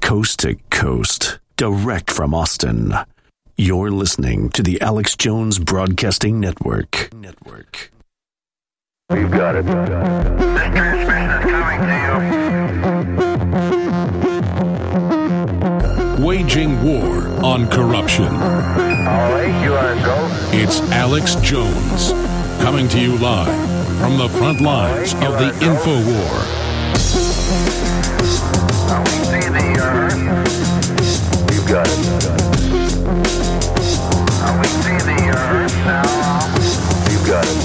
coast to coast, direct from Austin. You're listening to the Alex Jones Broadcasting Network. We've got it. This transmission is coming to you. Waging war on corruption. All right, you are go. It's Alex Jones, coming to you live from the front lines of the InfoWar. Now we see the Earth. We've got it. Now we see the Earth now. We've got it.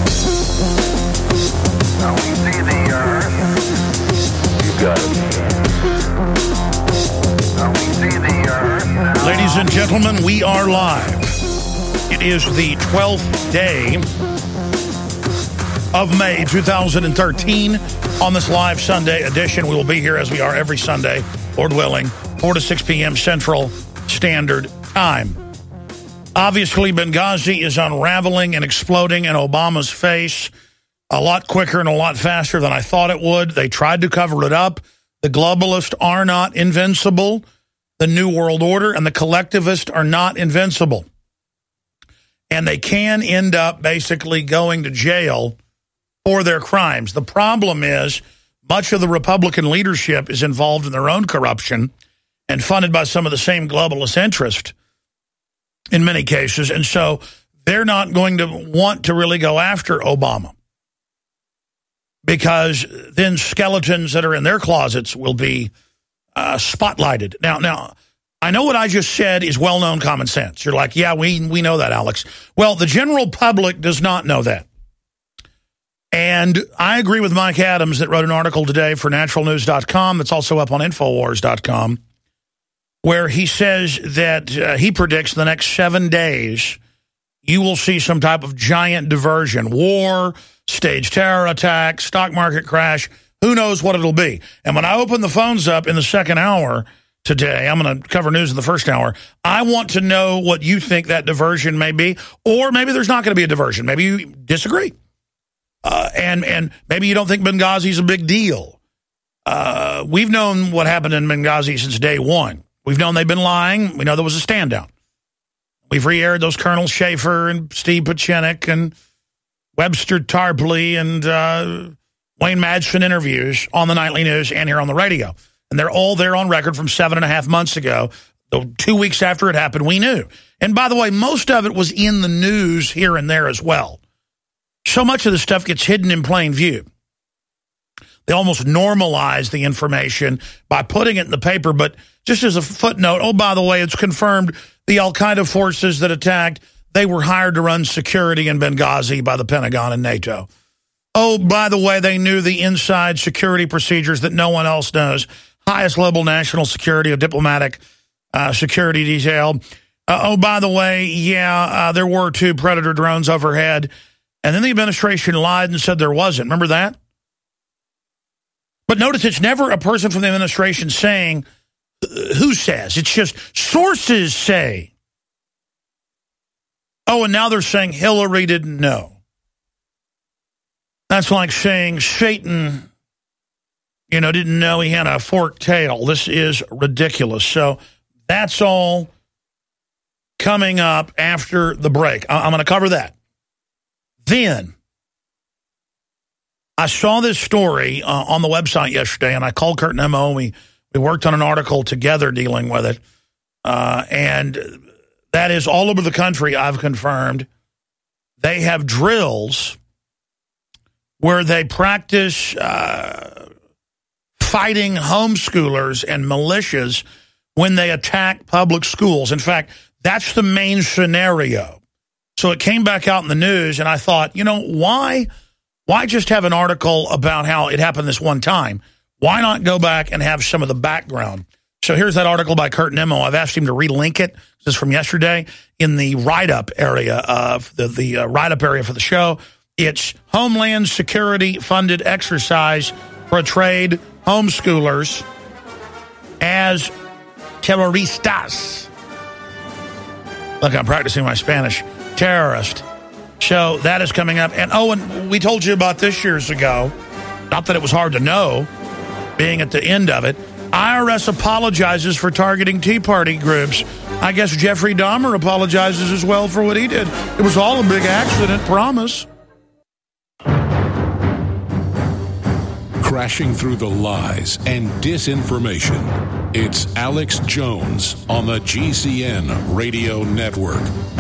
Now we see the Earth. We've got it. Now we see the Earth now. Ladies and gentlemen, we are live. It is the 12th day of May 2013 on this live Sunday edition. We will be here as we are every Sunday, Lord willing, 4 to 6 p.m. Central Standard Time. Obviously, Benghazi is unraveling and exploding in Obama's face a lot quicker and a lot faster than I thought it would. They tried to cover it up. The globalists are not invincible. The New World Order and the collectivists are not invincible. And they can end up basically going to jail for their crimes. The problem is much of the Republican leadership is involved in their own corruption and funded by some of the same globalist interests in many cases. And so they're not going to want to really go after Obama because then skeletons that are in their closets will be spotlighted. Now, I know what I just said is well-known common sense. You're like, yeah, we know that, Alex. Well, the general public does not know that. And I agree with Mike Adams that wrote an article today for naturalnews.com that's also up on Infowars.com, where he says that he predicts the next 7 days you will see some type of giant diversion, war, staged terror attack, stock market crash. Who knows what it'll be? And when I open the phones up in the second hour today, I'm going to cover news in the first hour. I want to know what you think that diversion may be, or maybe there's not going to be a diversion. Maybe you disagree. And maybe you don't think Benghazi is a big deal. We've known what happened in Benghazi since day one. We've known they've been lying. We know there was a stand down. We've re-aired those Colonel Schaefer and Steve Pachenik and Webster Tarpley and Wayne Madsen interviews on the nightly news and here on the radio. And they're all there on record from 7.5 months ago. 2 weeks after it happened, we knew. And by the way, most of it was in the news here and there as well. So much of the stuff gets hidden in plain view. They almost normalize the information by putting it in the paper. But just as a footnote, oh, by the way, it's confirmed the al-Qaeda forces that attacked, they were hired to run security in Benghazi by the Pentagon and NATO. Oh, by the way, they knew the inside security procedures that no one else knows. Highest level national security, a diplomatic security detail. Oh, by the way, there were 2 Predator drones overhead. And then the administration lied and said there wasn't. Remember that? But notice it's never a person from the administration saying who says. It's just sources say. Oh, and now they're saying Hillary didn't know. That's like saying Satan, didn't know he had a forked tail. This is ridiculous. So that's all coming up after the break. I'm going to cover that. Then, I saw this story on the website yesterday, and I called Kurt Nemo. We worked on an article together dealing with it. And that is all over the country, I've confirmed. They have drills where they practice fighting homeschoolers and militias when they attack public schools. In fact, that's the main scenario. So it came back out in the news, and I thought, why just have an article about how it happened this one time? Why not go back and have some of the background? So here's that article by Kurt Nemo. I've asked him to relink it. This is from yesterday in the write-up area of the write-up area for the show. It's Homeland Security funded exercise portrayed homeschoolers as terroristas. Look, I'm practicing my Spanish. Terrorist. So that is coming up. And we told you about this years ago. Not that it was hard to know, being at the end of it. IRS apologizes for targeting Tea Party groups. I guess Jeffrey Dahmer apologizes as well for what he did. It was all a big accident, promise. Crashing through the lies and disinformation. It's Alex Jones on the GCN Radio Network.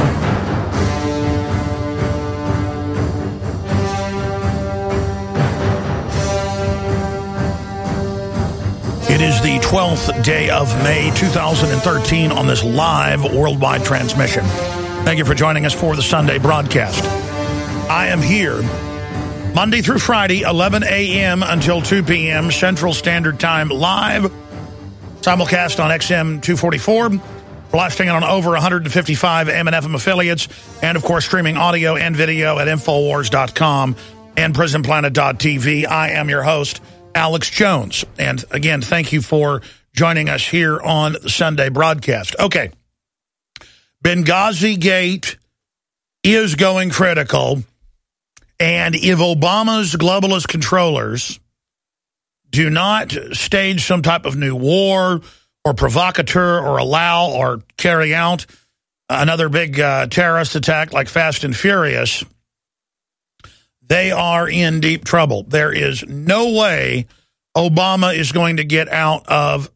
It is the 12th day of May 2013 on this live worldwide transmission. Thank you for joining us for the Sunday broadcast. I am here Monday through Friday, 11 a.m. until 2 p.m. Central Standard Time, live, simulcast on XM 244, blasting it on over 155 AM and FM affiliates, and, of course, streaming audio and video at Infowars.com and PrisonPlanet.tv. I am your host, Alex Jones. And, again, thank you for joining us here on the Sunday broadcast. Okay. Benghazi Gate is going critical. And if Obama's globalist controllers do not stage some type of new war or provocateur or allow or carry out another big terrorist attack like Fast and Furious, they are in deep trouble. There is no way Obama is going to get out of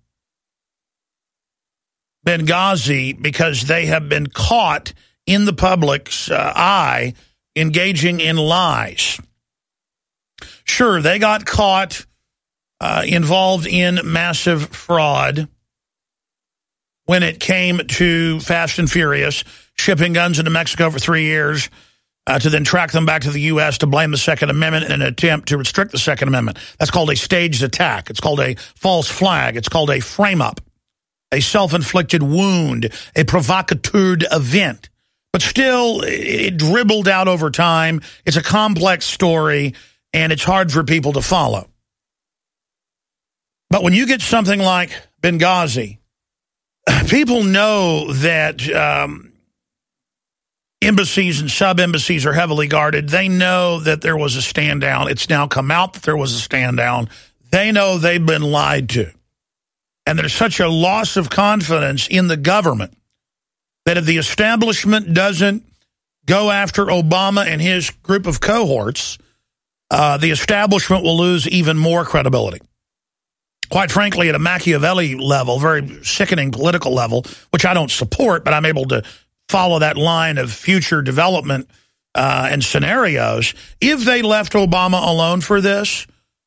Benghazi because they have been caught in the public's eye engaging in lies. Sure, they got caught involved in massive fraud when it came to Fast and Furious, shipping guns into Mexico for 3 years to then track them back to the U.S. to blame the Second Amendment in an attempt to restrict the Second Amendment. That's called a staged attack. It's called a false flag. It's called a frame-up, a self-inflicted wound, a provocateur event. But still, it dribbled out over time. It's a complex story, and it's hard for people to follow. But when you get something like Benghazi, people know that embassies and sub-embassies are heavily guarded. They know that there was a stand-down. It's now come out that there was a stand-down. They know they've been lied to. And there's such a loss of confidence in the government that if the establishment doesn't go after Obama and his group of cohorts, the establishment will lose even more credibility. Quite frankly, at a Machiavelli level, very sickening political level, which I don't support, but I'm able to follow that line of future development and scenarios. If they left Obama alone for this,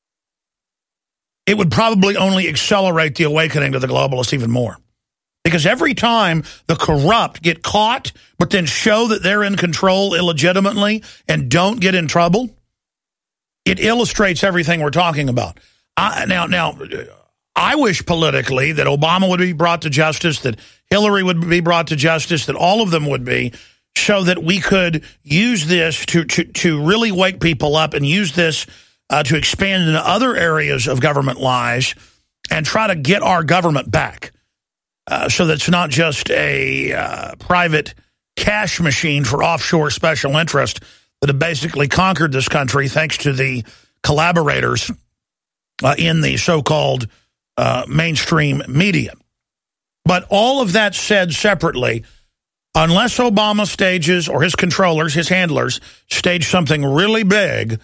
it would probably only accelerate the awakening to the globalists even more. Because every time the corrupt get caught, but then show that they're in control illegitimately and don't get in trouble, it illustrates everything we're talking about. Now, I wish politically that Obama would be brought to justice, that Hillary would be brought to justice, that all of them would be, so that we could use this to really wake people up and use this to expand into other areas of government lies and try to get our government back. So that it's not just a private cash machine for offshore special interest that have basically conquered this country thanks to the collaborators in the so-called mainstream media. But all of that said separately, unless Obama stages, or his controllers, his handlers, stage something really big,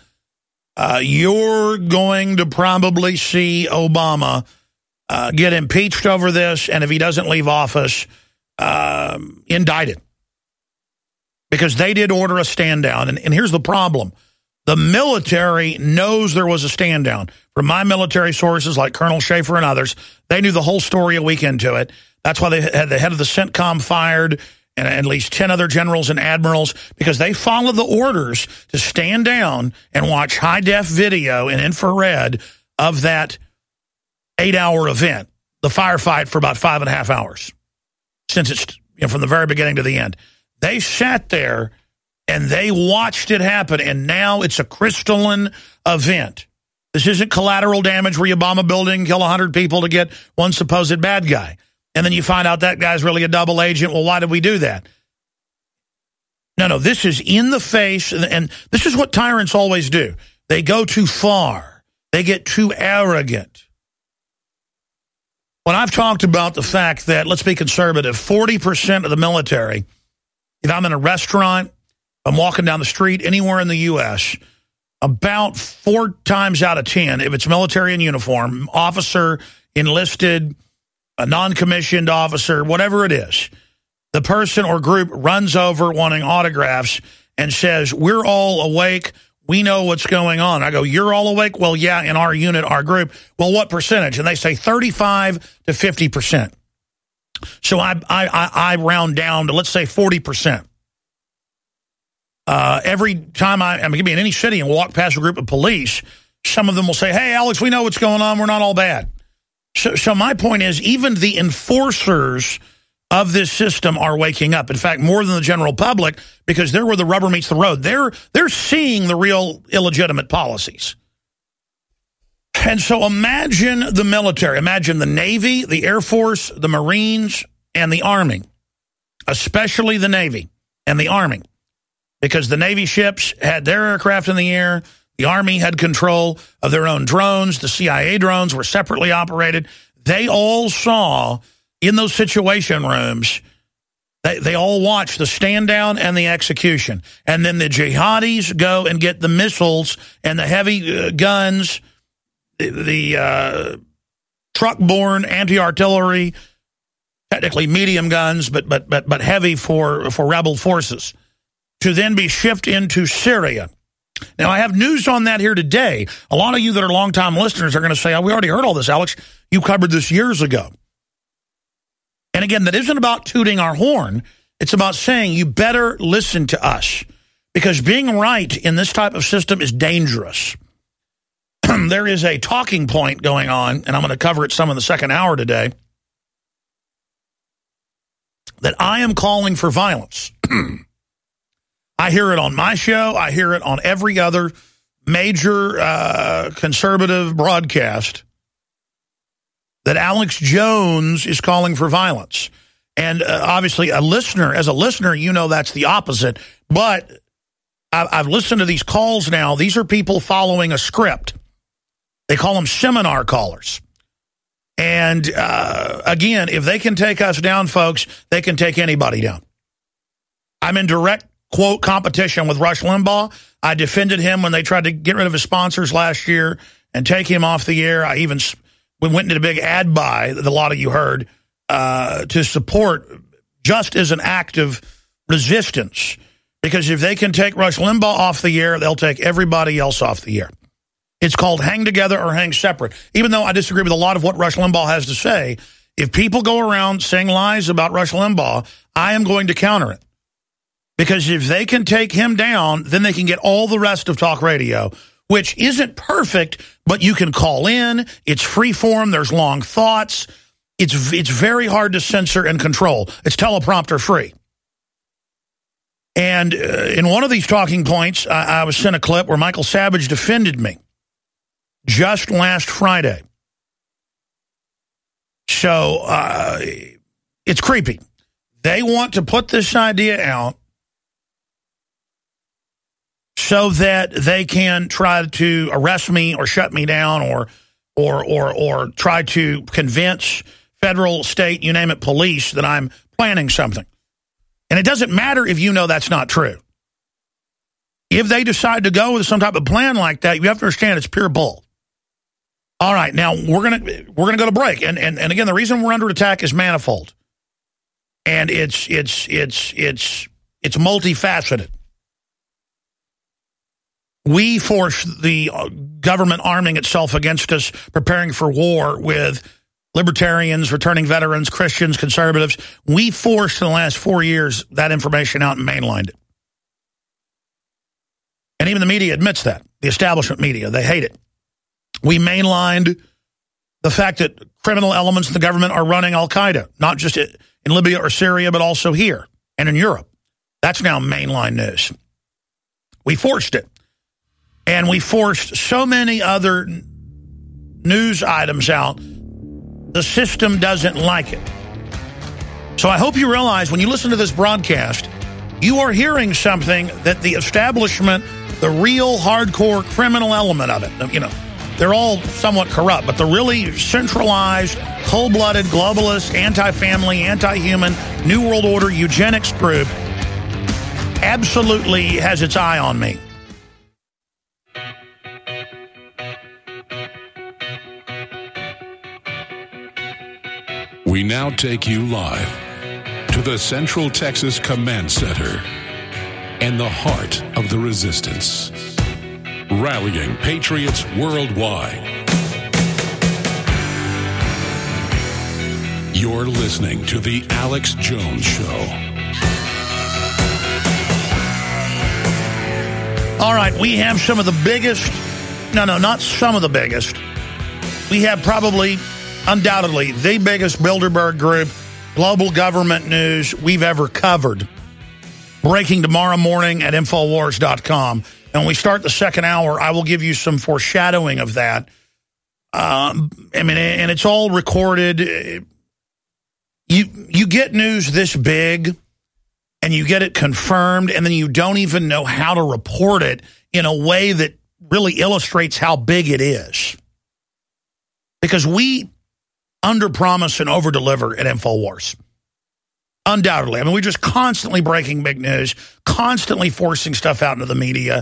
you're going to probably see Obama get impeached over this, and if he doesn't leave office, indicted. Because they did order a stand-down, and here's the problem. The military knows there was a stand-down. From my military sources, like Colonel Schaefer and others, they knew the whole story a week into it. That's why they had the head of the CENTCOM fired, and at least 10 other generals and admirals, because they followed the orders to stand down and watch high-def video in infrared of that 8-hour event, the firefight for about 5.5 hours, since it's from the very beginning to the end. They sat there and they watched it happen, and now it's a crystalline event. This isn't collateral damage where you bomb a building, kill 100 people to get one supposed bad guy, and then you find out that guy's really a double agent. Well, why did we do that? No, this is in the face, and this is what tyrants always do. They go too far. They get too arrogant. when I've talked about the fact that, let's be conservative, 40% of the military, if I'm in a restaurant, I'm walking down the street anywhere in the U.S., about 4 times out of 10, if it's military in uniform, officer, enlisted, a non-commissioned officer, whatever it is, the person or group runs over wanting autographs and says, we're all awake, we know what's going on. I go, you're all awake? Well, yeah, in our unit, our group. Well, what percentage? And they say 35 to 50%. So I round down to, let's say, 40%. Every time I'm going to be in any city and walk past a group of police, some of them will say, hey, Alex, we know what's going on. We're not all bad. So my point is, even the enforcers of this system are waking up. In fact, more than the general public, because they're where the rubber meets the road. They're seeing the real illegitimate policies. And so imagine the military. Imagine the Navy, the Air Force, the Marines, and the Army, especially the Navy and the Army. Because the Navy ships had their aircraft in the air. The Army had control of their own drones. The CIA drones were separately operated. They all saw in those situation rooms, they all watched the stand down and the execution. And then the jihadis go and get the missiles and the heavy guns, the truck-borne anti-artillery, technically medium guns, but heavy for rebel forces, to then be shipped into Syria. Now, I have news on that here today. A lot of you that are longtime listeners are going to say, oh, we already heard all this, Alex. You covered this years ago. And again, that isn't about tooting our horn. It's about saying you better listen to us, because being right in this type of system is dangerous. There is a talking point going on, and I'm going to cover it some in the second hour today, that I am calling for violence. I hear it on my show. I hear it on every other major conservative broadcast, that Alex Jones is calling for violence. And obviously, as a listener, you know that's the opposite. But I've listened to these calls now. These are people following a script. They call them seminar callers. And again, if they can take us down, folks, they can take anybody down. I'm in direct, quote, competition with Rush Limbaugh. I defended him when they tried to get rid of his sponsors last year and take him off the air. We went into a big ad buy that a lot of you heard to support, just as an act of resistance. Because if they can take Rush Limbaugh off the air, they'll take everybody else off the air. It's called hang together or hang separate. Even though I disagree with a lot of what Rush Limbaugh has to say, if people go around saying lies about Rush Limbaugh, I am going to counter it. Because if they can take him down, then they can get all the rest of talk radio, which isn't perfect, but you can call in. It's free form. There's long thoughts. It's very hard to censor and control. It's teleprompter free. And in one of these talking points, I was sent a clip where Michael Savage defended me just last Friday. So it's creepy. They want to put this idea out so that they can try to arrest me or shut me down or try to convince federal, state, you name it, police that I'm planning something. And it doesn't matter if you know that's not true. If they decide to go with some type of plan like that, you have to understand it's pure bull. All right, now we're gonna go to break, and again, the reason we're under attack is manifold, and it's multifaceted. We force the government arming itself against us, preparing for war with libertarians, returning veterans, Christians, conservatives. We forced in the last 4 years that information out and mainlined it. And even the media admits that. The establishment media, they hate it. We mainlined the fact that criminal elements in the government are running Al-Qaeda, not just in Libya or Syria, but also here and in Europe. That's now mainline news. We forced it. And we forced so many other news items out. The system doesn't like it. So I hope you realize when you listen to this broadcast, you are hearing something that the establishment, the real hardcore criminal element of it, they're all somewhat corrupt, but the really centralized, cold-blooded, globalist, anti-family, anti-human, New World Order, eugenics group absolutely has its eye on me. We now take you live to the Central Texas Command Center and the heart of the resistance, rallying patriots worldwide. You're listening to The Alex Jones Show. All right, we have some of the biggest, not some of the biggest. We have probably, undoubtedly, the biggest Bilderberg Group, global government news we've ever covered. Breaking tomorrow morning at Infowars.com. And when we start the second hour, I will give you some foreshadowing of that. And it's all recorded. You get news this big, and you get it confirmed, and then you don't even know how to report it in a way that really illustrates how big it is. Because we underpromise and overdeliver at Infowars. Undoubtedly. I mean, we're just constantly breaking big news, constantly forcing stuff out into the media.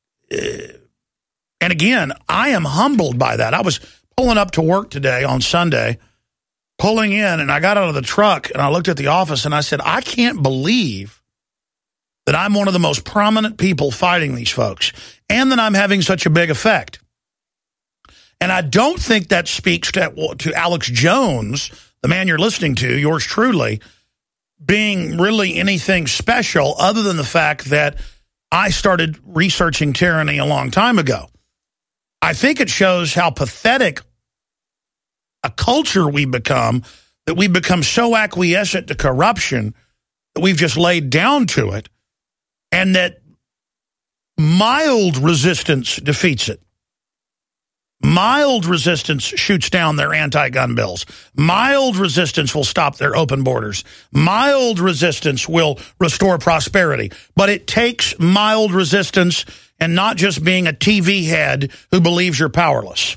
And again, I am humbled by that. I was pulling up to work today on Sunday, pulling in, and I got out of the truck, and I looked at the office, and I said, I can't believe that I'm one of the most prominent people fighting these folks, and that I'm having such a big effect. And I don't think that speaks to Alex Jones, the man you're listening to, yours truly, being really anything special other than the fact that I started researching tyranny a long time ago. I think it shows how pathetic a culture we become, that we become so acquiescent to corruption that we've just laid down to it, and that mild resistance defeats it. Mild resistance shoots down their anti-gun bills. Mild resistance will stop their open borders. Mild resistance will restore prosperity. But it takes mild resistance and not just being a TV head who believes you're powerless.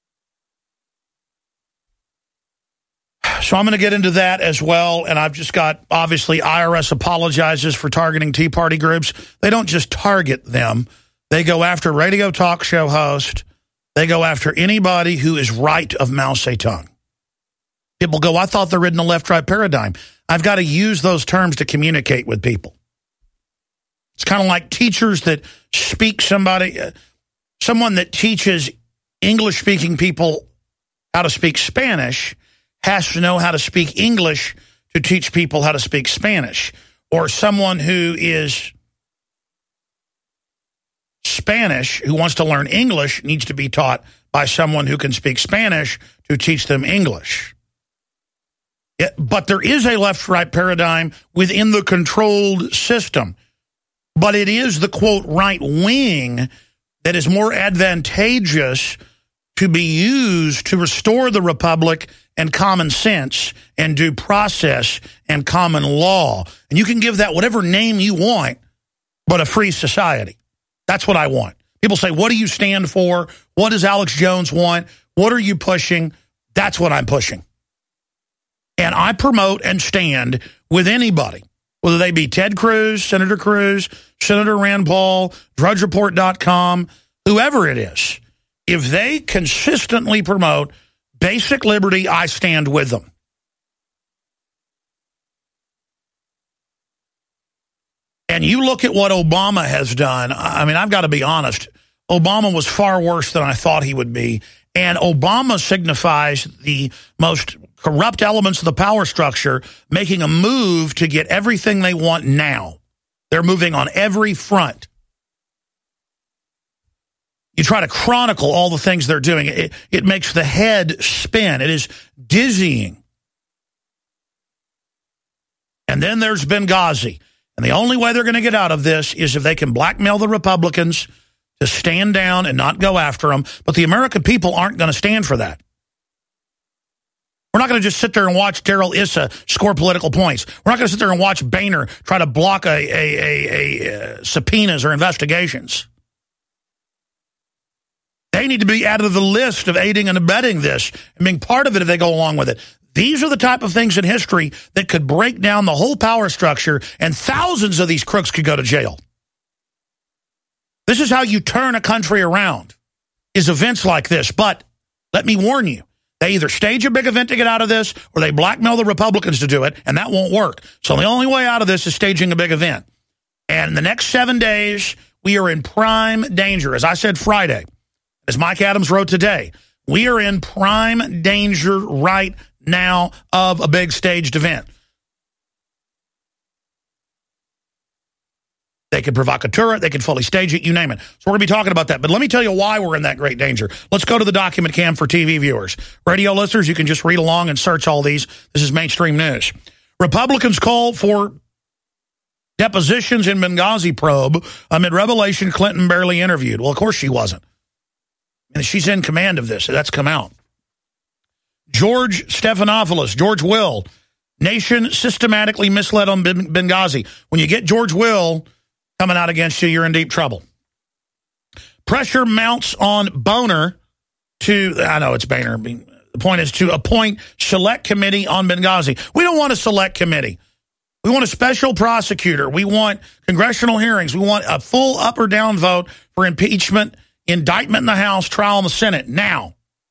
So I'm going to get into that as well. And I've just got, obviously, IRS apologizes for targeting Tea Party groups. They don't just target them. They go after radio talk show hosts. They go after anybody who is right of Mao Zedong. People go, I thought they're in the left-right paradigm. I've got to use those terms to communicate with people. It's kind of like teachers that speak someone that teaches English-speaking people how to speak Spanish has to know how to speak English to teach people how to speak Spanish. Or someone who is Spanish, who wants to learn English, needs to be taught by someone who can speak Spanish to teach them English. But there is a left-right paradigm within the controlled system. But it is the, quote, right wing that is more advantageous to be used to restore the republic and common sense and due process and common law. And you can give that whatever name you want, but a free society. That's what I want. People say, what do you stand for? What does Alex Jones want? What are you pushing? That's what I'm pushing. And I promote and stand with anybody, whether they be Ted Cruz, Senator Rand Paul, DrudgeReport.com, whoever it is. If they consistently promote basic liberty, I stand with them. And you look at what Obama has done. I mean, I've got to be honest. Obama was far worse than I thought he would be. And Obama signifies the most corrupt elements of the power structure making a move to get everything they want now. They're moving on every front. You try to chronicle all the things they're doing. It makes the head spin. It is dizzying. And then there's Benghazi. And the only way they're going to get out of this is if they can blackmail the Republicans to stand down and not go after them. But the American people aren't going to stand for that. We're not going to just sit there and watch Darrell Issa score political points. We're not going to sit there and watch Boehner try to block subpoenas or investigations. They need to be added to the list of aiding and abetting this and being part of it if they go along with it. These are the type of things in history that could break down the whole power structure, and thousands of these crooks could go to jail. This is how you turn a country around, is events like this. But let me warn you, they either stage a big event to get out of this, or they blackmail the Republicans to do it, and that won't work. So the only way out of this is staging a big event. And in the next 7 days, we are in prime danger. As I said Friday, as Mike Adams wrote today, we are in prime danger right now of a big staged event. They could provocateur it, they could fully stage it, you name it. So we're going to be talking about that. But let me tell you why we're in that great danger. Let's go to the document cam for TV viewers. Radio listeners, you can just read along and search all these. This is mainstream news. Republicans call for depositions in Benghazi probe amid revelation Clinton barely interviewed. Well, of course she wasn't. And she's in command of this. So that's come out. George Stephanopoulos, George Will, nation systematically misled on Benghazi. When you get George Will coming out against you, you're in deep trouble. Pressure mounts on Boehner to, I know it's Boehner, the point is to appoint select committee on Benghazi. We don't want a select committee. We want a special prosecutor. We want congressional hearings. We want a full up or down vote for impeachment, indictment in the House, trial in the Senate now.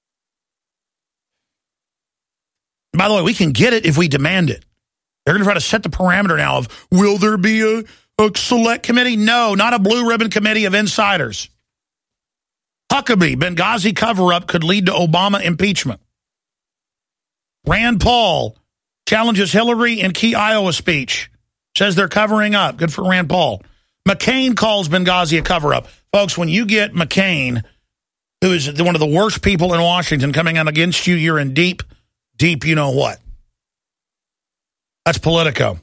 And by the way, we can get it if we demand it. They're going to try to set the parameter now of, will there be a select committee? No, not a blue ribbon committee of insiders. Huckabee, Benghazi cover-up could lead to Obama impeachment. Rand Paul challenges Hillary in key Iowa speech. Says they're covering up. Good for Rand Paul. McCain calls Benghazi a cover-up. Folks, when you get McCain, who is one of the worst people in Washington, coming out against you, you're in deep you know what. That's Politico.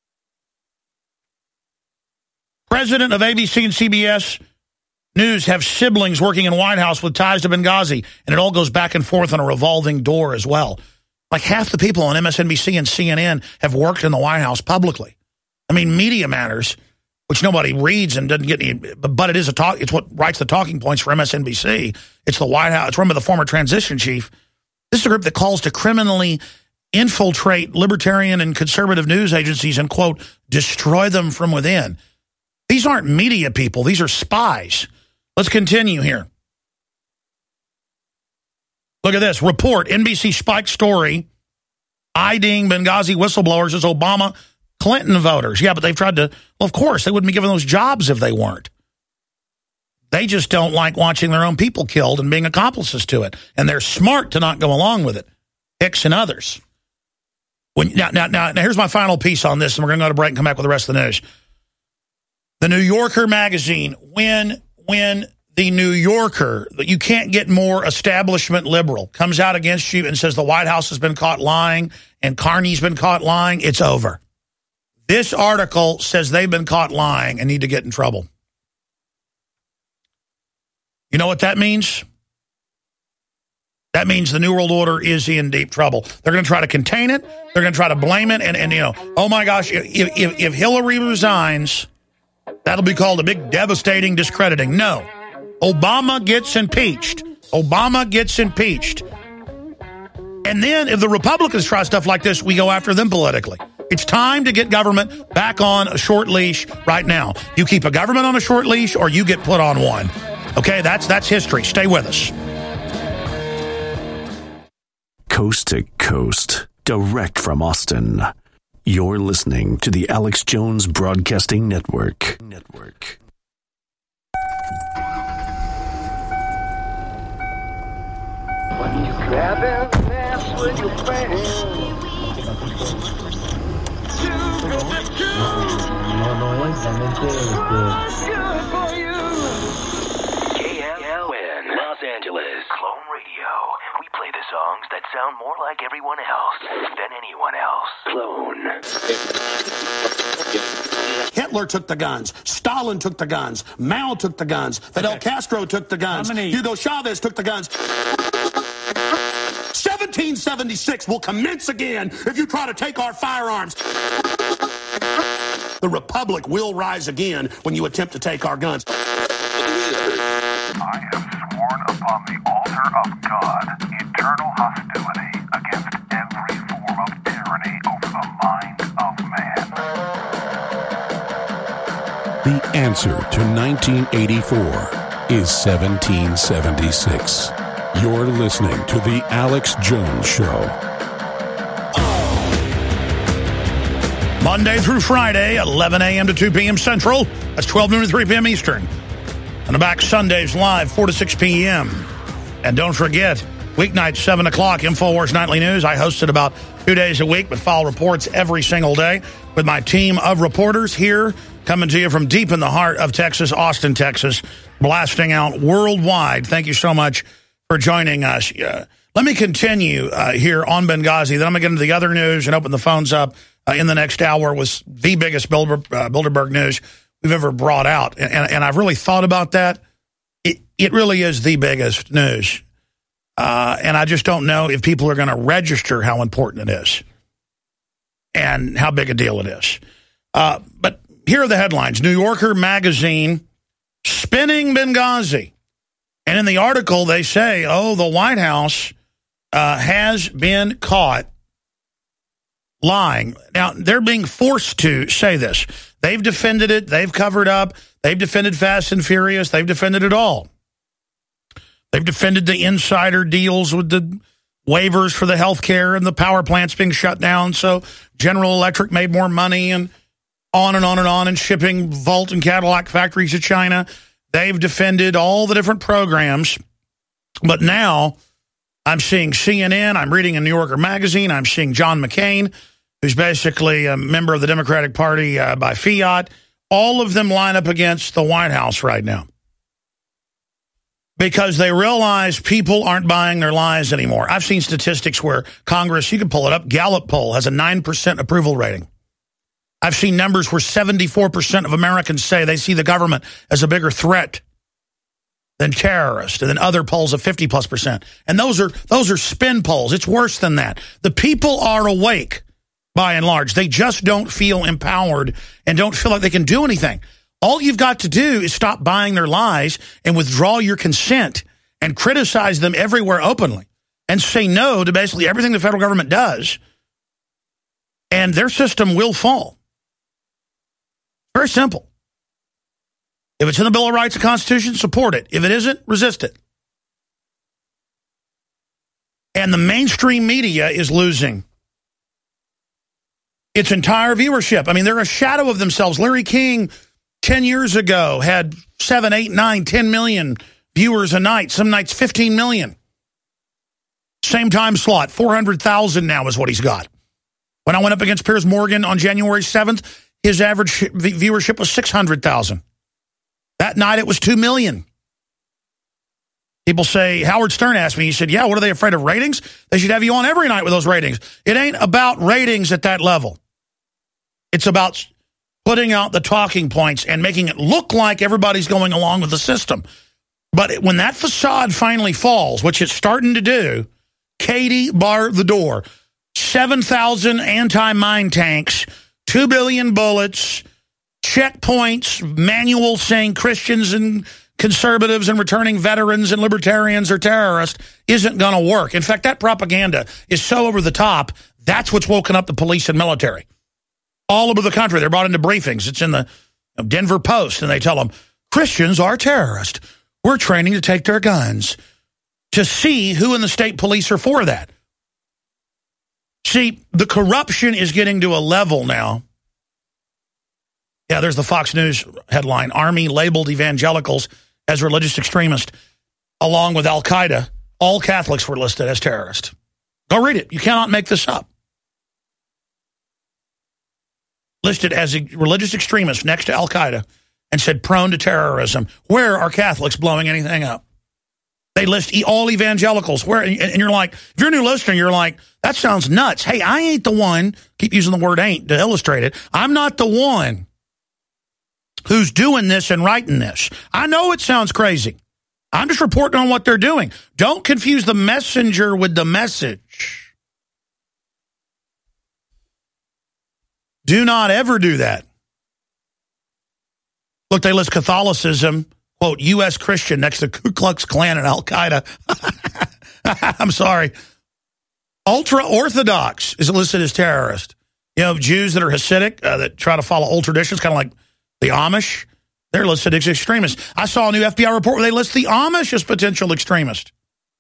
President of ABC and CBS News have siblings working in White House with ties to Benghazi, and it all goes back and forth on a revolving door as well. Like half the people on MSNBC and CNN have worked in the White House publicly. I mean, Media Matters, which nobody reads and doesn't get any, but it is it's what writes the talking points for MSNBC. It's the White House. It's run by the former transition chief. This is a group that calls to criminally infiltrate libertarian and conservative news agencies and, quote, destroy them from within. These aren't media people. These are spies. Let's continue here. Look at this. Report, NBC spiked story, IDing Benghazi whistleblowers as Obama Clinton voters. Yeah, but they've tried to, well, of course, they wouldn't be given those jobs if they weren't. They just don't like watching their own people killed and being accomplices to it. And they're smart to not go along with it. Hicks and others. Now, here's my final piece on this, and we're going to go to break and come back with the rest of the news. The New Yorker magazine, when the New Yorker, you can't get more establishment liberal, comes out against you and says the White House has been caught lying and Carney's been caught lying, it's over. This article says they've been caught lying and need to get in trouble. You know what that means? That means the New World Order is in deep trouble. They're going to try to contain it. They're going to try to blame it. And you know, oh my gosh, if Hillary resigns, that'll be called a big devastating discrediting. No. Obama gets impeached. Obama gets impeached. And then if the Republicans try stuff like this, we go after them politically. It's time to get government back on a short leash right now. You keep a government on a short leash or you get put on one. Okay, that's history. Stay with us. Coast to coast, direct from Austin. You're listening to the Alex Jones Broadcasting Network. When you grab and dance with your friends. Good for you. KLN, Los Angeles. Clone Radio. We play the songs that sound more like everyone else than anyone else. Clone. Hitler took the guns. Stalin took the guns. Mao took the guns. Fidel Castro took the guns. Hugo Chavez took the guns. 1776 will commence again if you try to take our firearms. The Republic will rise again when you attempt to take our guns. I have sworn upon the altar of God eternal hostility against every form of tyranny over the mind of man. The answer to 1984 is 1776. You're listening to The Alex Jones Show. Monday through Friday, 11 a.m. to 2 p.m. Central. That's 12 noon to 3 p.m. Eastern. And back Sundays live, 4 to 6 p.m. And don't forget, weeknights, 7 o'clock, InfoWars Nightly News. I host it about 2 days a week, but file reports every single day with my team of reporters here, coming to you from deep in the heart of Texas, Austin, Texas, blasting out worldwide. Thank you so much for joining us. Let me continue here on Benghazi. Then I'm going to get into the other news and open the phones up in the next hour with the biggest Bilderberg news we've ever brought out. And I've really thought about that. It really is the biggest news. And I just don't know if people are going to register how important it is and how big a deal it is. But here are the headlines. New Yorker magazine spinning Benghazi. And in the article, they say, the White House has been caught lying. Now, they're being forced to say this. They've defended it. They've covered up. They've defended Fast and Furious. They've defended it all. They've defended the insider deals with the waivers for the health care and the power plants being shut down. So General Electric made more money and on and on and on, and shipping Volt and Cadillac factories to China. They've defended all the different programs. But now I'm seeing CNN. I'm reading a New Yorker magazine. I'm seeing John McCain, who's basically a member of the Democratic Party by fiat. All of them line up against the White House right now because they realize people aren't buying their lies anymore. I've seen statistics where Congress, you can pull it up, Gallup poll has a 9% approval rating. I've seen numbers where 74% of Americans say they see the government as a bigger threat than terrorists, and then other polls of 50+%. And those are spin polls. It's worse than that. The people are awake. By and large, they just don't feel empowered and don't feel like they can do anything. All you've got to do is stop buying their lies and withdraw your consent and criticize them everywhere openly and say no to basically everything the federal government does, and their system will fall. Very simple. If it's in the Bill of Rights and Constitution, support it. If it isn't, resist it. And the mainstream media is losing its entire viewership. I mean, they're a shadow of themselves. Larry King, 10 years ago, had 7, 8, 9, 10 million viewers a night. Some nights, 15 million. Same time slot, 400,000 now is what he's got. When I went up against Piers Morgan on January 7th, his average viewership was 600,000. That night, it was 2 million. People say, Howard Stern asked me, he said, yeah, what are they afraid of, ratings? They should have you on every night with those ratings. It ain't about ratings at that level. It's about putting out the talking points and making it look like everybody's going along with the system. But when that facade finally falls, which it's starting to do, Katie bar the door. 7,000 anti-mine tanks, 2 billion bullets, checkpoints, manuals saying Christians and conservatives and returning veterans and libertarians are terrorists isn't going to work. In fact, that propaganda is so over the top, that's what's woken up the police and military. All over the country, they're brought into briefings. It's in the Denver Post, and they tell them, Christians are terrorists. We're training to take their guns. To see who in the state police are for that. See, the corruption is getting to a level now. Yeah, there's the Fox News headline. Army labeled evangelicals as religious extremists, along with Al-Qaeda. All Catholics were listed as terrorists. Go read it. You cannot make this up. Listed as a religious extremist next to Al-Qaeda and said prone to terrorism. Where are Catholics blowing anything up? They list all evangelicals. Where? And you're like, if you're a new listener, you're like, that sounds nuts. Hey, I ain't the one. Keep using the word ain't to illustrate it. I'm not the one who's doing this and writing this. I know it sounds crazy. I'm just reporting on what they're doing. Don't confuse the messenger with the message. Do not ever do that. Look, they list Catholicism, quote, U.S. Christian next to Ku Klux Klan and Al-Qaeda. I'm sorry. Ultra-Orthodox is listed as terrorist. You know, Jews that are Hasidic, that try to follow old traditions, kind of like the Amish, they're listed as extremists. I saw a new FBI report where they list the Amish as potential extremist.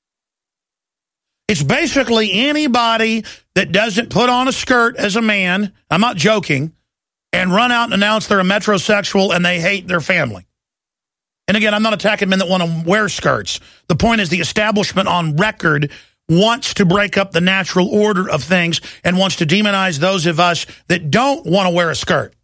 It's basically anybody that doesn't put on a skirt as a man, I'm not joking, and run out and announce they're a metrosexual and they hate their family. And again, I'm not attacking men that want to wear skirts. The point is the establishment on record wants to break up the natural order of things and wants to demonize those of us that don't want to wear a skirt.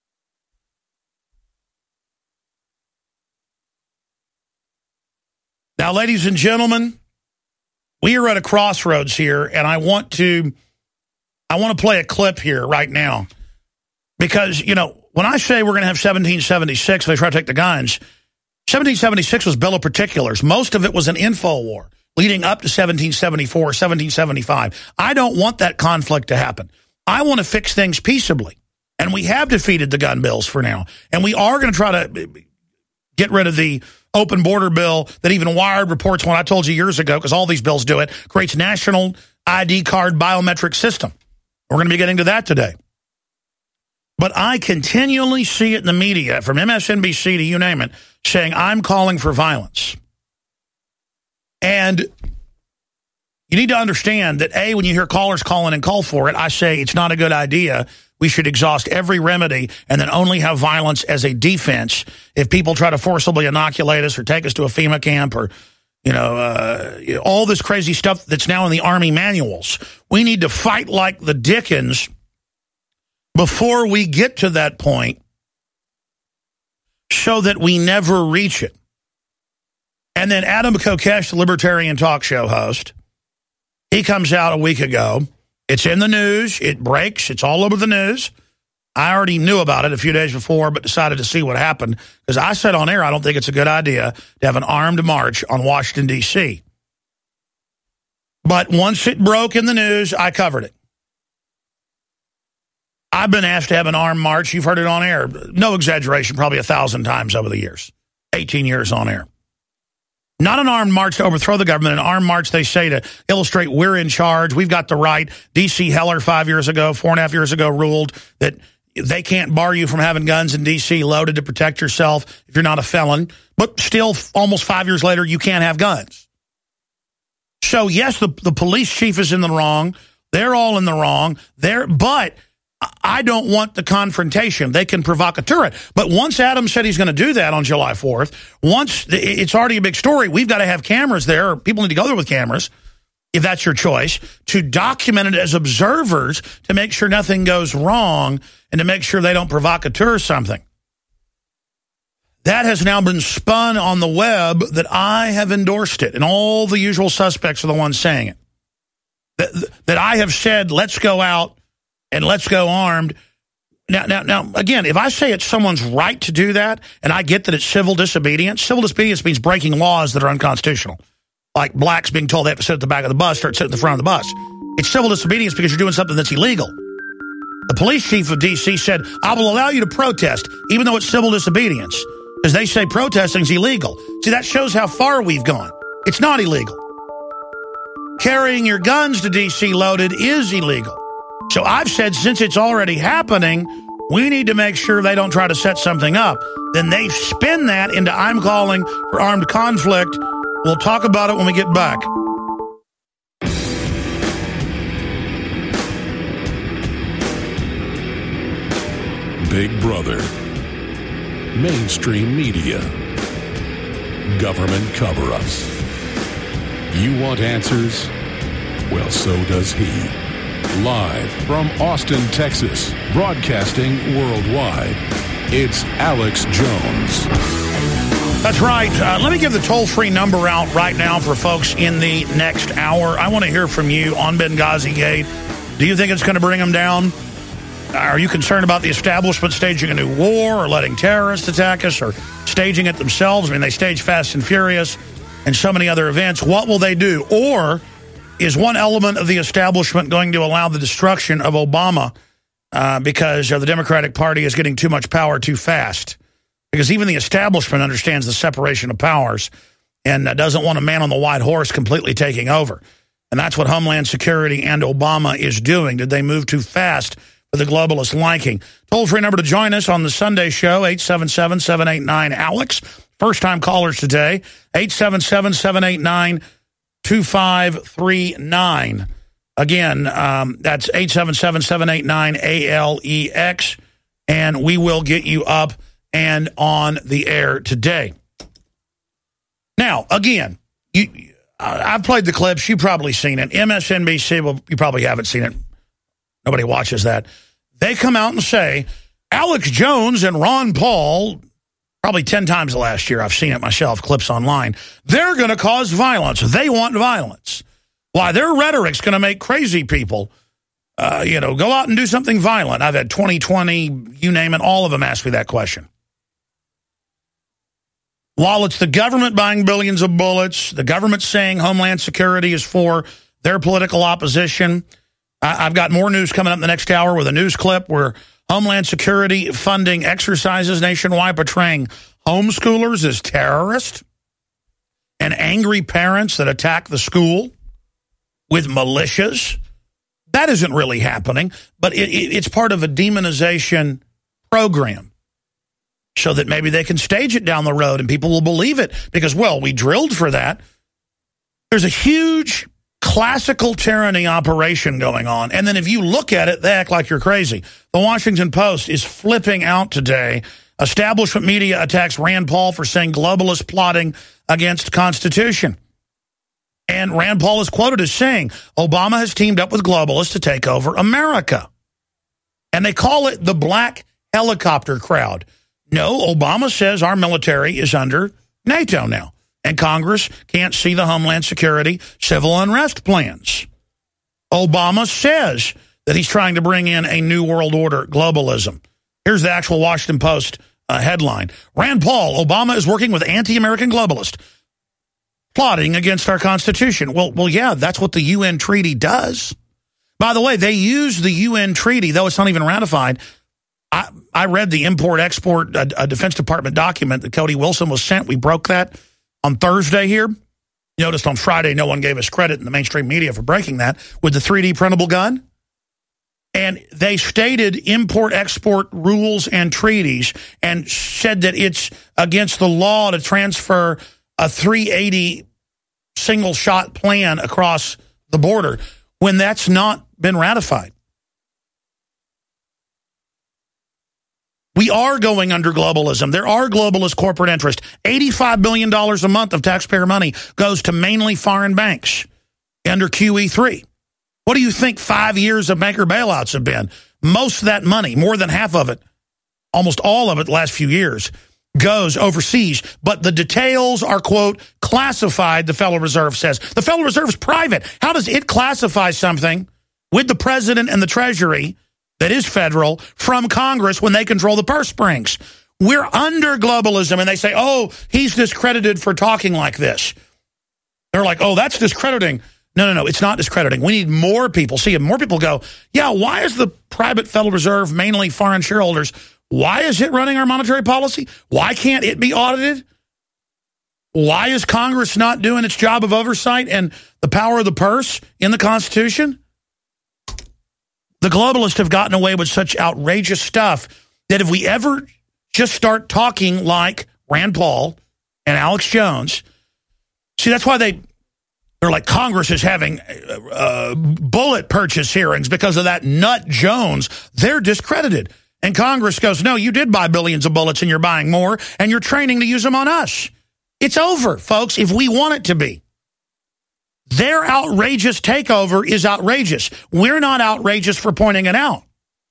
Now, ladies and gentlemen, we are at a crossroads here, and I want to play a clip here right now. Because, you know, when I say we're going to have 1776, they try to take the guns, 1776 was Bill of Particulars. Most of it was an info war leading up to 1774, 1775. I don't want that conflict to happen. I want to fix things peaceably. And we have defeated the gun bills for now. And we are going to try to get rid of the open border bill that even Wired reports, when I told you years ago, because all these bills do it, creates national ID card biometric system. We're going to be getting to that today. But I continually see it in the media, from MSNBC to you name it, saying I'm calling for violence. And you need to understand that, A, when you hear callers call in and call for it, I say it's not a good idea. We should exhaust every remedy and then only have violence as a defense if people try to forcibly inoculate us or take us to a FEMA camp or, all this crazy stuff that's now in the Army manuals. We need to fight like the Dickens before we get to that point so that we never reach it. And then Adam Kokesh, the Libertarian talk show host, he comes out a week ago. It's in the news. It breaks. It's all over the news. I already knew about it a few days before, but decided to see what happened because I said on air I don't think it's a good idea to have an armed march on Washington, D.C. But once it broke in the news, I covered it. I've been asked to have an armed march. You've heard it on air. No exaggeration, probably 1,000 times over the years. 18 years on air. Not an armed march to overthrow the government. An armed march, they say, to illustrate we're in charge. We've got the right. D.C. Heller 4.5 years ago, ruled that they can't bar you from having guns in D.C. loaded to protect yourself if you're not a felon. But still, almost 5 years later, you can't have guns. So, yes, the police chief is in the wrong. They're all in the wrong. But I don't want the confrontation. They can provocateur it. But once Adam said he's going to do that on July 4th, once it's already a big story, we've got to have cameras there, or people need to go there with cameras, if that's your choice, to document it as observers to make sure nothing goes wrong and to make sure they don't provocateur something. That has now been spun on the web that I have endorsed it, and all the usual suspects are the ones saying it. That I have said, let's go out and let's go armed. Now, again, if I say it's someone's right to do that, and I get that it's civil disobedience means breaking laws that are unconstitutional. Like blacks being told they have to sit at the back of the bus, start sitting at the front of the bus. It's civil disobedience because you're doing something that's illegal. The police chief of D.C. said, I will allow you to protest, even though it's civil disobedience, because they say protesting is illegal. See, that shows how far we've gone. It's not illegal. Carrying your guns to D.C. loaded is illegal. So I've said, since it's already happening, we need to make sure they don't try to set something up. Then they spin that into I'm calling for armed conflict. We'll talk about it when we get back. Big Brother, mainstream media, government cover-ups. You want answers? Well, so does he. Live from Austin, Texas, broadcasting worldwide, it's Alex Jones. That's right. Let me give the toll-free number out right now for folks in the next hour. I want to hear from you on Benghazi Gate. Do you think it's going to bring them down? Are you concerned about the establishment staging a new war or letting terrorists attack us or staging it themselves? I mean, they stage Fast and Furious and so many other events. What will they do? Or is one element of the establishment going to allow the destruction of Obama because the Democratic Party is getting too much power too fast? because even the establishment understands the separation of powers and doesn't want a man on the white horse completely taking over. And that's what Homeland Security and Obama is doing. Did they move too fast for the globalist liking? Toll-free number to join us on the Sunday show, 877-789-ALEX. First-time callers today, 877-789-2539. Again, that's 877-789-ALEX, and we will get you up and on the air today. Now, again, I've played the clips. You've probably seen it. MSNBC, well, you probably haven't seen it. Nobody watches that. They come out and say, Alex Jones and Ron Paul, probably 10 times the last year, I've seen it myself, clips online, they're going to cause violence. They want violence. Why, their rhetoric's going to make crazy people, go out and do something violent. I've had 2020, you name it, all of them ask me that question. While it's the government buying billions of bullets, the government saying Homeland Security is for their political opposition, I've got more news coming up in the next hour with a news clip where Homeland Security funding exercises nationwide portraying homeschoolers as terrorists and angry parents that attack the school with militias. That isn't really happening, but it's part of a demonization program so that maybe they can stage it down the road and people will believe it because, well, we drilled for that. There's a huge classical tyranny operation going on. And then if you look at it, they act like you're crazy. The Washington Post is flipping out today. Establishment media attacks Rand Paul for saying globalists plotting against the Constitution. And Rand Paul is quoted as saying, Obama has teamed up with globalists to take over America. And they call it the black helicopter crowd. No, Obama says our military is under NATO now. And Congress can't see the Homeland Security civil unrest plans. Obama says that he's trying to bring in a new world order, globalism. Here's the actual Washington Post headline. Rand Paul, Obama is working with anti-American globalists, plotting against our Constitution. Well, yeah, that's what the UN treaty does. By the way, they use the UN treaty, though it's not even ratified. I read the Import-Export Defense Department document that Cody Wilson was sent. We broke that on Thursday here. You noticed on Friday no one gave us credit in the mainstream media for breaking that with the 3D printable gun. And they stated import-export rules and treaties and said that it's against the law to transfer a 380 single-shot plan across the border when that's not been ratified. We are going under globalism. There are globalist corporate interests. $85 billion a month of taxpayer money goes to mainly foreign banks under QE3. What do you think 5 years of banker bailouts have been? Most of that money, more than half of it, almost all of it the last few years, goes overseas. But the details are, quote, classified, the Federal Reserve says. The Federal Reserve is private. How does it classify something with the president and the Treasury that is federal from Congress when they control the purse strings? We're under globalism, and they say, oh, he's discredited for talking like this. They're like, oh, that's discrediting. No, it's not discrediting. We need more people. See, if more people go, yeah, why is the private Federal Reserve mainly foreign shareholders? Why is it running our monetary policy? Why can't it be audited? Why is Congress not doing its job of oversight and the power of the purse in the Constitution? The globalists have gotten away with such outrageous stuff that if we ever just start talking like Rand Paul and Alex Jones, see, that's why they're like, Congress is having bullet purchase hearings because of that nut Jones. They're discredited. And Congress goes, no, you did buy billions of bullets and you're buying more and you're training to use them on us. It's over, folks, if we want it to be. Their outrageous takeover is outrageous. We're not outrageous for pointing it out.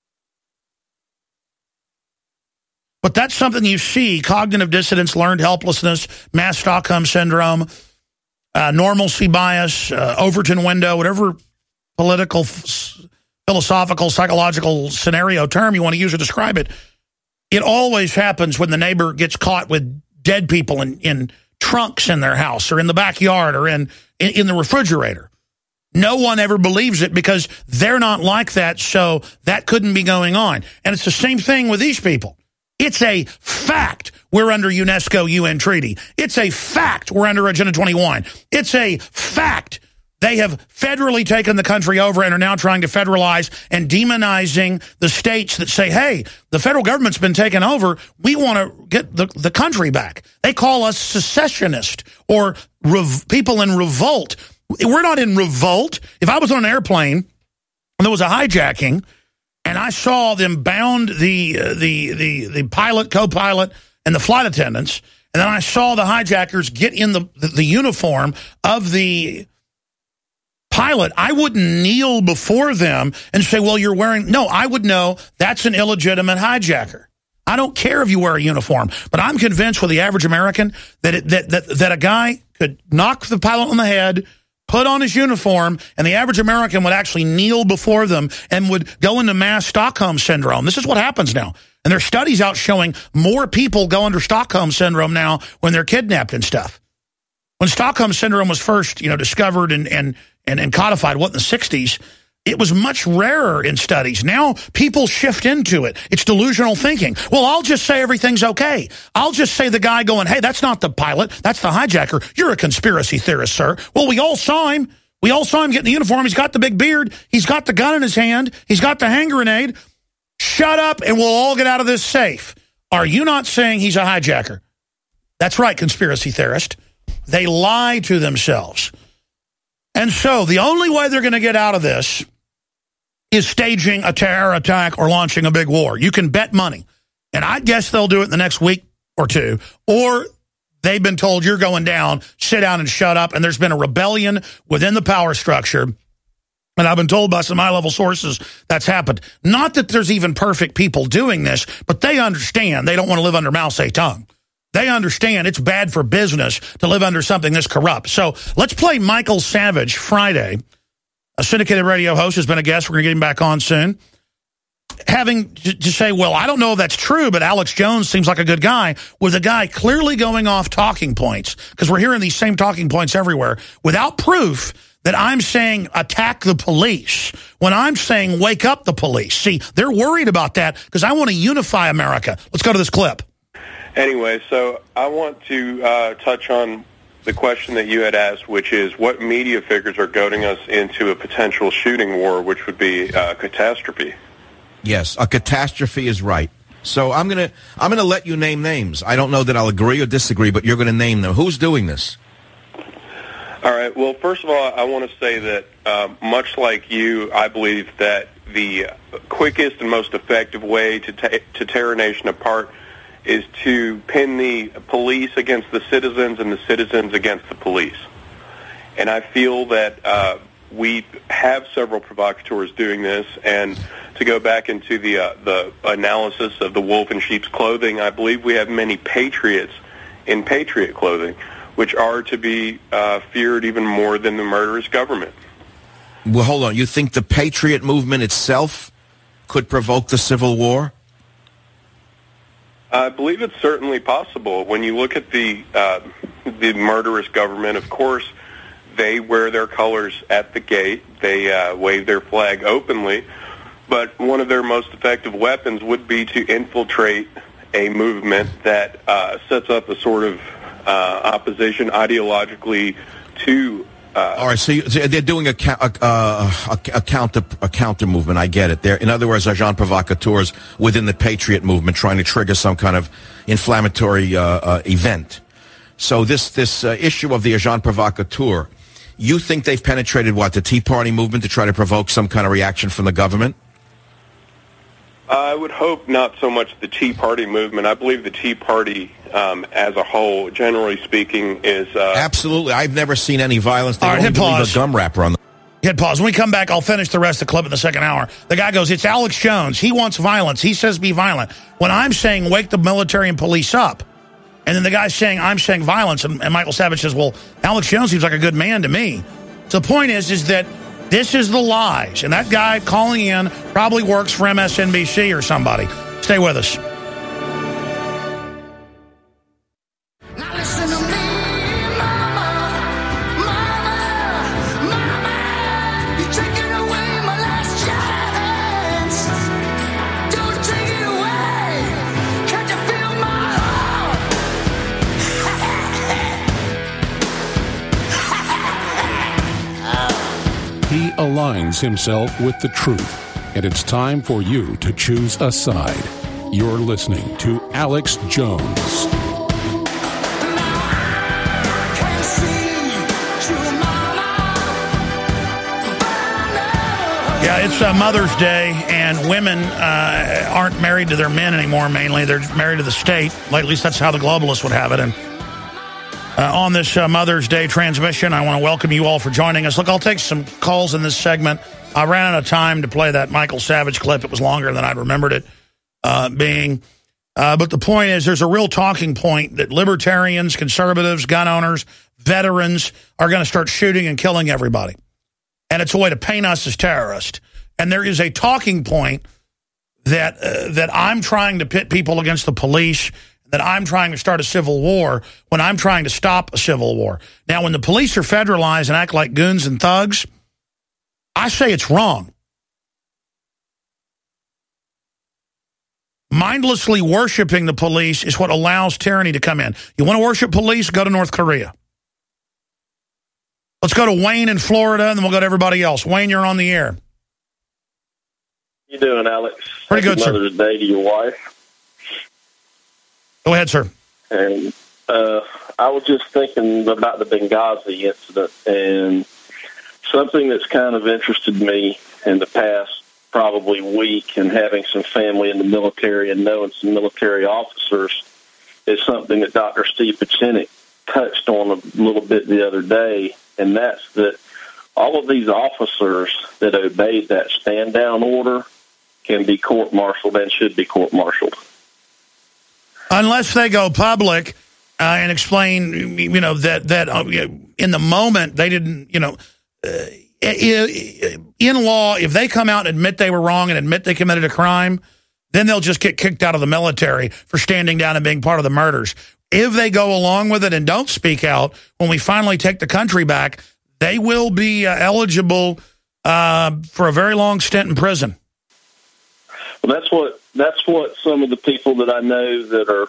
But that's something you see: cognitive dissonance, learned helplessness, mass Stockholm syndrome, normalcy bias, Overton window, whatever political, philosophical, psychological scenario term you want to use to describe it. It always happens when the neighbor gets caught with dead people in trunks in their house or in the backyard or in the refrigerator. No one ever believes it because they're not like that, so that couldn't be going on. And it's the same thing with these people. It's a fact we're under UNESCO UN treaty. It's a fact we're under Agenda 21. It's a fact they have federally taken the country over and are now trying to federalize and demonizing the states that say, hey, the federal government's been taken over. We want to get the country back. They call us secessionist or people in revolt. We're not in revolt. If I was on an airplane and there was a hijacking and I saw them bound the pilot, co-pilot, and the flight attendants, and then I saw the hijackers get in the uniform of the pilot, I wouldn't kneel before them and say, well, you're wearing... No, I would know that's an illegitimate hijacker. I don't care if you wear a uniform, but I'm convinced with the average American that a guy could knock the pilot on the head, put on his uniform, and the average American would actually kneel before them and would go into mass Stockholm Syndrome. This is what happens now. And there's studies out showing more people go under Stockholm Syndrome now when they're kidnapped and stuff. When Stockholm Syndrome was first, discovered and codified, in the 60s, it was much rarer in studies. Now people shift into it. It's delusional thinking. Well, I'll just say everything's okay. I'll just say the guy going, hey, that's not the pilot. That's the hijacker. You're a conspiracy theorist, sir. Well, we all saw him. We all saw him get in the uniform. He's got the big beard. He's got the gun in his hand. He's got the hand grenade. Shut up and we'll all get out of this safe. Are you not saying he's a hijacker? That's right, conspiracy theorist. They lie to themselves. And so the only way they're going to get out of this is staging a terror attack or launching a big war. You can bet money. And I guess they'll do it in the next week or two. Or they've been told you're going down, sit down and shut up. And there's been a rebellion within the power structure. And I've been told by some high-level sources that's happened. Not that there's even perfect people doing this, but they understand they don't want to live under Mao Zedong. They understand it's bad for business to live under something this corrupt. So let's play Michael Savage Friday, a syndicated radio host who's been a guest. We're going to get him back on soon. Having to say, well, I don't know if that's true, but Alex Jones seems like a good guy, with a guy clearly going off talking points, because we're hearing these same talking points everywhere, without proof that I'm saying attack the police, when I'm saying wake up the police. See, they're worried about that because I want to unify America. Let's go to this clip. Anyway, so I want to touch on the question that you had asked, which is what media figures are goading us into a potential shooting war, which would be a catastrophe. Yes, a catastrophe is right. So I'm gonna let you name names. I don't know that I'll agree or disagree, but you're going to name them. Who's doing this? All right. Well, first of all, I want to say that much like you, I believe that the quickest and most effective way to tear a nation apart is to pin the police against the citizens and the citizens against the police. And I feel that we have several provocateurs doing this. And to go back into the analysis of the wolf in sheep's clothing, I believe we have many patriots in patriot clothing, which are to be feared even more than the murderous government. Well, hold on. You think the patriot movement itself could provoke the Civil War? I believe it's certainly possible. When you look at the murderous government, of course, they wear their colors at the gate. They wave their flag openly. But one of their most effective weapons would be to infiltrate a movement that sets up a sort of opposition ideologically to... All right, so they're doing a counter movement. I get it. They're, in other words, agents provocateurs within the patriot movement, trying to trigger some kind of inflammatory event. So this issue of the agent provocateur, you think they've penetrated what, the Tea Party movement, to try to provoke some kind of reaction from the government? I would hope not so much the Tea Party movement. I believe the Tea Party, as a whole, generally speaking, is... Absolutely. I've never seen any violence. They all right, hit pause. A gum wrapper on them. Hit pause. When we come back, I'll finish the rest of the clip in the second hour. The guy goes, it's Alex Jones. He wants violence. He says be violent. When I'm saying wake the military and police up, and then the guy's saying I'm saying violence, and Michael Savage says, well, Alex Jones seems like a good man to me. So the point is that this is the lies. And that guy calling in probably works for MSNBC or somebody. Stay with us. Now listen to me, mama, mama, mama. You're taking away my last chance. Don't take it away. Can't you aligns himself with the truth, and it's time for you to choose a side. You're listening to Alex Jones. Yeah, it's Mother's Day, and women aren't married to their men anymore, mainly. They're married to the state. At least that's how the globalists would have it. And on this Mother's Day transmission, I want to welcome you all for joining us. Look, I'll take some calls in this segment. I ran out of time to play that Michael Savage clip. It was longer than I'd remembered it being. But the point is, there's a real talking point that libertarians, conservatives, gun owners, veterans are going to start shooting and killing everybody. And it's a way to paint us as terrorists. And there is a talking point that I'm trying to pit people against the police, that I'm trying to start a civil war when I'm trying to stop a civil war. Now, when the police are federalized and act like goons and thugs, I say it's wrong. Mindlessly worshiping the police is what allows tyranny to come in. You want to worship police? Go to North Korea. Let's go to Wayne in Florida, and then we'll go to everybody else. Wayne, you're on the air. You doing, Alex? Pretty good, sir. Mother's Day to your wife. Go ahead, sir. And I was just thinking about the Benghazi incident, and something that's kind of interested me in the past probably week, and having some family in the military and knowing some military officers, is something that Dr. Steve Pieczenik touched on a little bit the other day, and that's that all of these officers that obeyed that stand-down order can be court-martialed and should be court-martialed. Unless they go public and explain, that in the moment they didn't, in law, if they come out and admit they were wrong and admit they committed a crime, then they'll just get kicked out of the military for standing down and being part of the murders. If they go along with it and don't speak out, when we finally take the country back, they will be eligible for a very long stint in prison. Well, that's what some of the people that I know that are,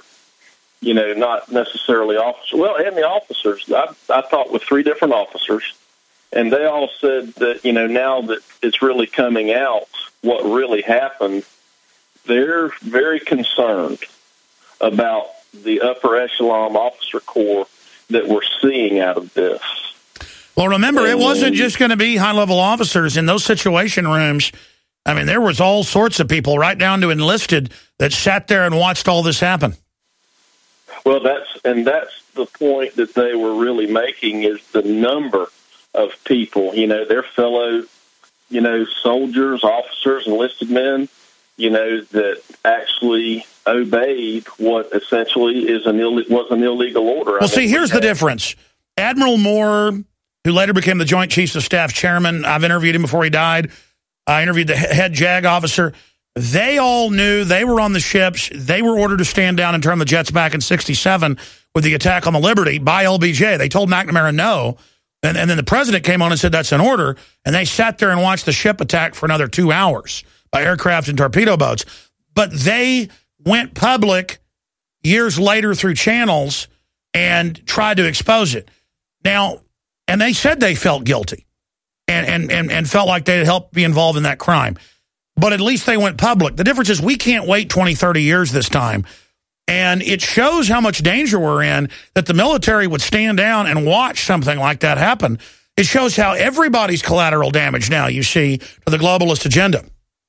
not necessarily officers. Well, and the officers. I talked with 3 different officers, and they all said that, now that it's really coming out what really happened, they're very concerned about the upper echelon officer corps that we're seeing out of this. Well, remember, it wasn't just going to be high-level officers in those situation rooms. I mean, there was all sorts of people, right down to enlisted, that sat there and watched all this happen. Well, that's the point that they were really making, is the number of people, their fellow, soldiers, officers, enlisted men, that actually obeyed what essentially was an illegal order. Well, see, here's the difference. Admiral Moore, who later became the Joint Chiefs of Staff chairman, I've interviewed him before he died. I interviewed the head JAG officer. They all knew they were on the ships. They were ordered to stand down and turn the jets back in 1967 with the attack on the Liberty by LBJ. They told McNamara no. And then the president came on and said that's an order. And they sat there and watched the ship attack for another 2 hours by aircraft and torpedo boats. But they went public years later through channels and tried to expose it. Now, and they said they felt guilty and felt like they had helped be involved in that crime. But at least they went public. The difference is we can't wait 20, 30 years this time. And it shows how much danger we're in that the military would stand down and watch something like that happen. It shows how everybody's collateral damage now, you see, to the globalist agenda.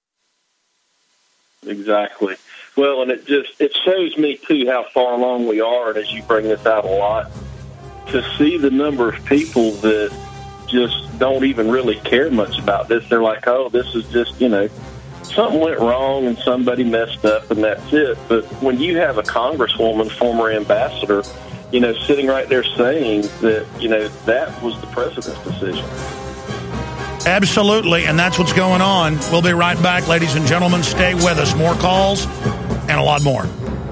Exactly. Well, and it shows me, too, how far along we are, and as you bring this out a lot, to see the number of people that just don't even really care much about this. They're like, oh, this is just, something went wrong and somebody messed up and that's it. But when you have a congresswoman, former ambassador, sitting right there saying that, that was the president's decision. Absolutely, and that's what's going on. We'll be right back, ladies and gentlemen. Stay with us. More calls and a lot more.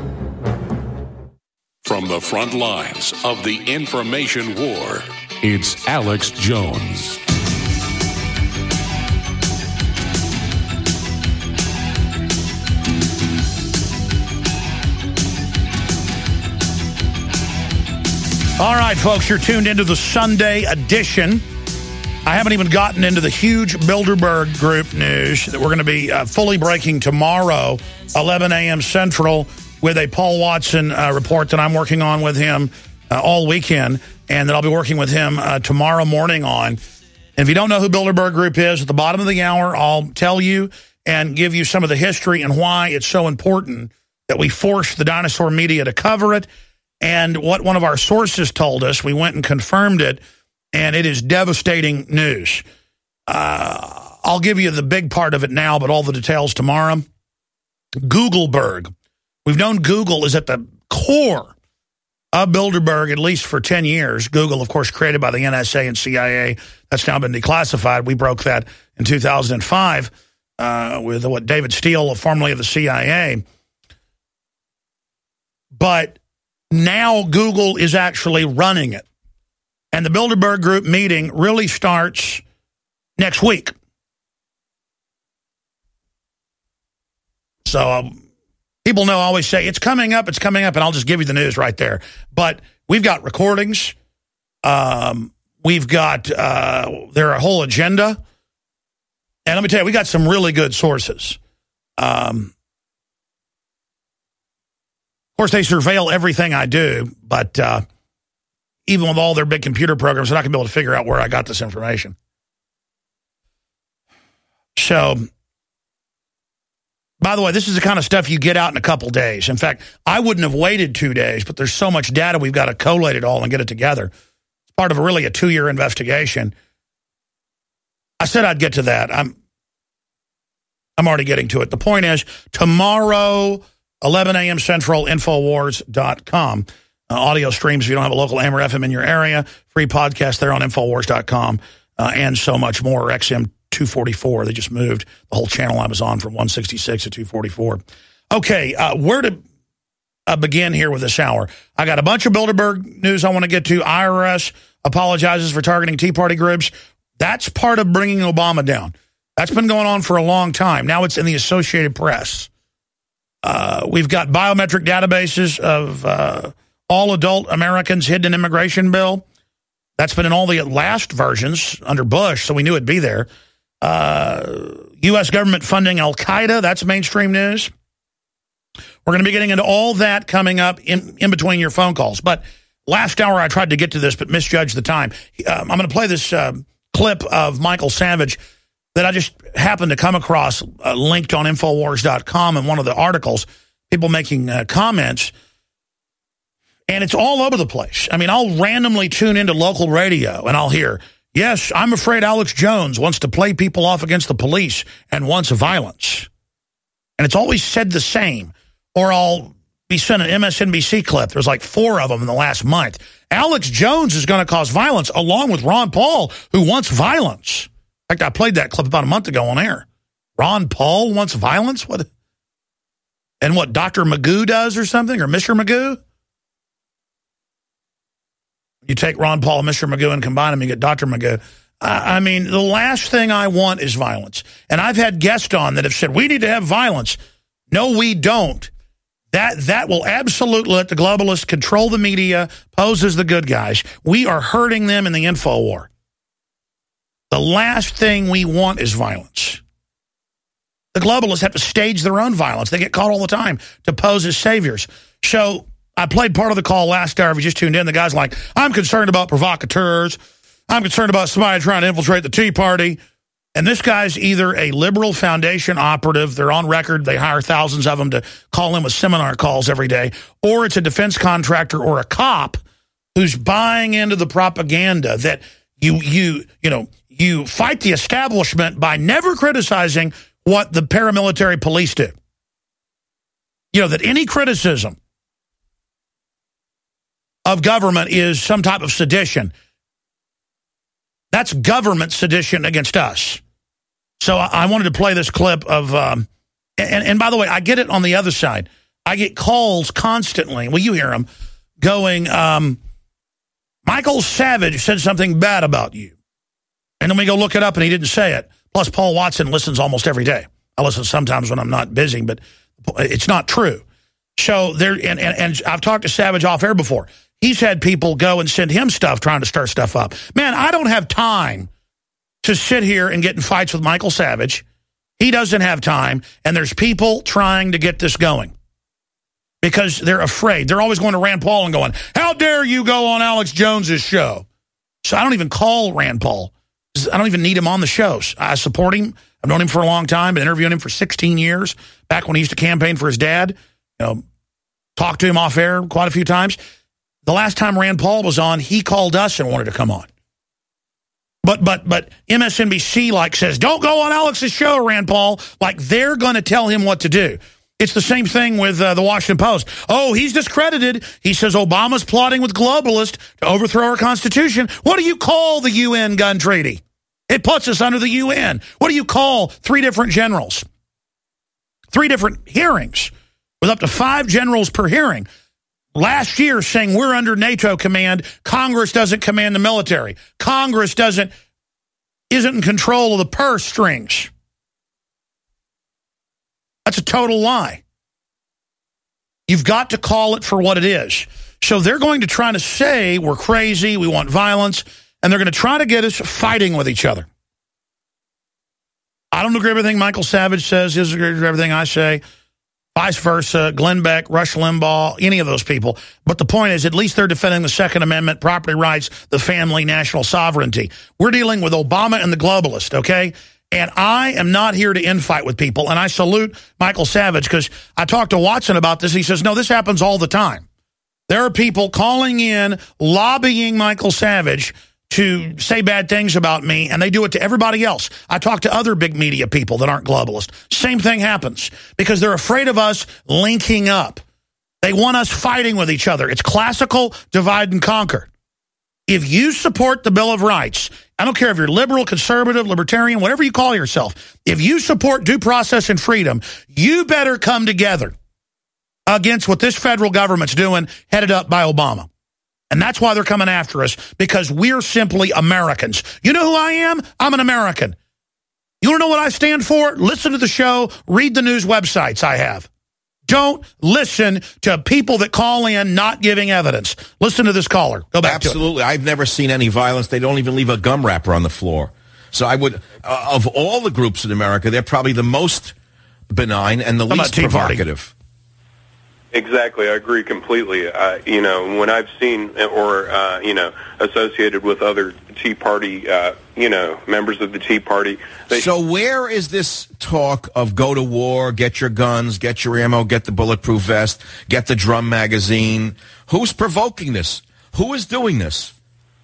From the front lines of the information war, it's Alex Jones. All right, folks, you're tuned into the Sunday edition I haven't even gotten into the huge Bilderberg Group news that we're going to be fully breaking tomorrow, 11 a.m. Central, with a Paul Watson report that I'm working on with him all weekend, and that I'll be working with him tomorrow morning on. And if you don't know who Bilderberg Group is, at the bottom of the hour, I'll tell you and give you some of the history and why it's so important that we force the dinosaur media to cover it, and what one of our sources told us. We went and confirmed it, and it is devastating news. I'll give you the big part of it now, but all the details tomorrow. Googleberg. We've known Google is at the core of Bilderberg, at least for 10 years. Google, of course, created by the NSA and CIA. That's now been declassified. We broke that in 2005 with what David Steele, formerly of the CIA. But now Google is actually running it. And the Bilderberg Group meeting really starts next week. So people know I always say, it's coming up, and I'll just give you the news right there. But we've got recordings. We've got their whole agenda. And let me tell you, we got some really good sources. Of course, they surveil everything I do, but even with all their big computer programs, they're not going to be able to figure out where I got this information. So, by the way, this is the kind of stuff you get out in a couple days. In fact, I wouldn't have waited 2 days, but there's so much data, we've got to collate it all and get it together. It's part of a 2-year investigation. I said I'd get to that. I'm already getting to it. The point is, tomorrow, 11 a.m. Central, Infowars.com. Audio streams if you don't have a local AM or FM in your area. Free podcast there on Infowars.com, and so much more. XM 244. They just moved the whole channel I was on from 166 to 244. Okay, where to begin here with this hour? I got a bunch of Bilderberg news I want to get to. IRS apologizes for targeting Tea Party groups. That's part of bringing Obama down. That's been going on for a long time. Now it's in the Associated Press. We've got biometric databases of all adult Americans hidden in immigration bill. That's been in all the last versions under Bush, so we knew it'd be there. U.S. government funding Al-Qaeda, that's mainstream news. We're going to be getting into all that coming up in between your phone calls. But last hour I tried to get to this, but misjudged the time. I'm going to play this clip of Michael Savage that I just happened to come across, linked on Infowars.com in one of the articles, people making comments. And it's all over the place. I mean, I'll randomly tune into local radio and I'll hear, yes, I'm afraid Alex Jones wants to play people off against the police and wants violence. And it's always said the same. Or I'll be sent an MSNBC clip. There's like 4 of them in the last month. Alex Jones is going to cause violence along with Ron Paul, who wants violence. In fact, I played that clip about a month ago on air. Ron Paul wants violence? What? And what Dr. Magoo does or something? Or Mr. Magoo? You take Ron Paul and Mr. Magoo and combine them, you get Dr. Magoo. I mean, the last thing I want is violence. And I've had guests on that have said, we need to have violence. No, we don't. That will absolutely let the globalists control the media, pose as the good guys. We are hurting them in the info war. The last thing we want is violence. The globalists have to stage their own violence. They get caught all the time to pose as saviors. So I played part of the call last hour. If you just tuned in, the guy's like, I'm concerned about provocateurs. I'm concerned about somebody trying to infiltrate the Tea Party. And this guy's either a liberal foundation operative, they're on record, they hire thousands of them to call in with seminar calls every day, or it's a defense contractor or a cop who's buying into the propaganda that you fight the establishment by never criticizing what the paramilitary police do. You know, that any criticism of government is some type of sedition. That's government sedition against us. So I wanted to play this clip of, and by the way, I get it on the other side. I get calls constantly, well, you hear them, going, Michael Savage said something bad about you. And then we go look it up and he didn't say it. Plus, Paul Watson listens almost every day. I listen sometimes when I'm not busy, but it's not true. So there, and I've talked to Savage off air before. He's had people go and send him stuff trying to stir stuff up. Man, I don't have time to sit here and get in fights with Michael Savage. He doesn't have time, and there's people trying to get this going because they're afraid. They're always going to Rand Paul and going, how dare you go on Alex Jones's show? So I don't even call Rand Paul. I don't even need him on the shows. I support him. I've known him for a long time, been interviewing him for 16 years, back when he used to campaign for his dad. Talked to him off air quite a few times. The last time Rand Paul was on, he called us and wanted to come on. But MSNBC says, don't go on Alex's show, Rand Paul. They're going to tell him what to do. It's the same thing with the Washington Post. Oh, he's discredited. He says Obama's plotting with globalists to overthrow our Constitution. What do you call the UN gun treaty? It puts us under the UN. What do you call 3 different generals? 3 different hearings with up to 5 generals per hearing. Last year saying we're under NATO command. Congress doesn't command the military. Congress isn't in control of the purse strings. That's a total lie. You've got to call it for what it is. So they're going to try to say we're crazy, we want violence, and they're going to try to get us fighting with each other. I don't agree with everything Michael Savage says. He doesn't agree with everything I say. Vice versa, Glenn Beck, Rush Limbaugh, any of those people. But the point is, at least they're defending the Second Amendment, property rights, the family, national sovereignty. We're dealing with Obama and the globalist, okay? And I am not here to infight with people. And I salute Michael Savage because I talked to Watson about this. He says, no, this happens all the time. There are people calling in, lobbying Michael Savage to say bad things about me, and they do it to everybody else. I talk to other big media people that aren't globalist. Same thing happens because they're afraid of us linking up. They want us fighting with each other. It's classical divide and conquer. If you support the Bill of Rights, I don't care if you're liberal, conservative, libertarian, whatever you call yourself, if you support due process and freedom, you better come together against what this federal government's doing, headed up by Obama. And that's why they're coming after us, because we're simply Americans. You know who I am? I'm an American. You want to know what I stand for? Listen to the show. Read the news websites I have. Don't listen to people that call in not giving evidence. Listen to this caller. Go back to it. Absolutely. I've never seen any violence. They don't even leave a gum wrapper on the floor. So I would, of all the groups in America, they're probably the most benign and the least provocative. Exactly, I agree completely. When I've seen or associated with other Tea Party, members of the Tea Party. So where is this talk of go to war, get your guns, get your ammo, get the bulletproof vest, get the drum magazine? Who's provoking this? Who is doing this?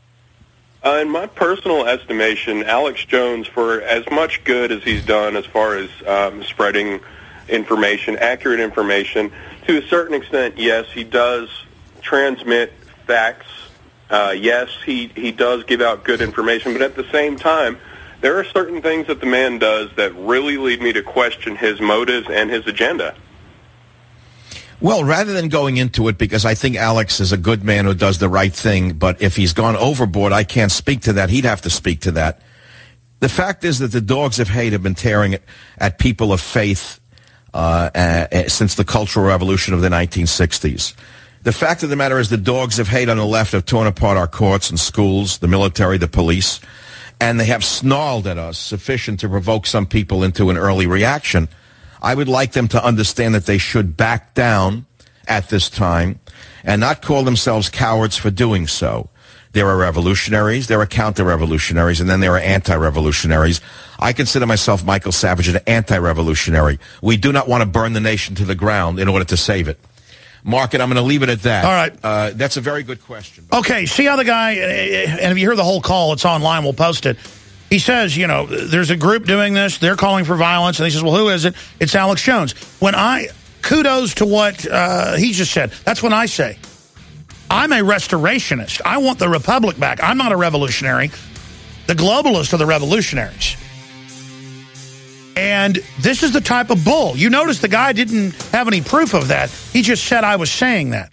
In my personal estimation, Alex Jones, for as much good as he's done as far as spreading information, accurate information, to a certain extent, yes, he does transmit facts. Yes, he does give out good information. But at the same time, there are certain things that the man does that really lead me to question his motives and his agenda. Well, rather than going into it, because I think Alex is a good man who does the right thing, but if he's gone overboard, I can't speak to that. He'd have to speak to that. The fact is that the dogs of hate have been tearing at people of faith since the Cultural Revolution of the 1960s. The fact of the matter is the dogs of hate on the left have torn apart our courts and schools, the military, the police, and they have snarled at us sufficient to provoke some people into an early reaction. I would like them to understand that they should back down at this time and not call themselves cowards for doing so. There are revolutionaries, there are counter-revolutionaries, and then there are anti-revolutionaries. I consider myself, Michael Savage, an anti-revolutionary. We do not want to burn the nation to the ground in order to save it. Mark, I'm going to leave it at that. All right. That's a very good question. Okay, see how the guy, and if you hear the whole call, it's online, we'll post it. He says, there's a group doing this, they're calling for violence, and he says, well, who is it? It's Alex Jones. Kudos to what he just said. That's what I say. I'm a restorationist. I want the republic back. I'm not a revolutionary. The globalists are the revolutionaries. And this is the type of bull. You notice the guy didn't have any proof of that. He just said I was saying that.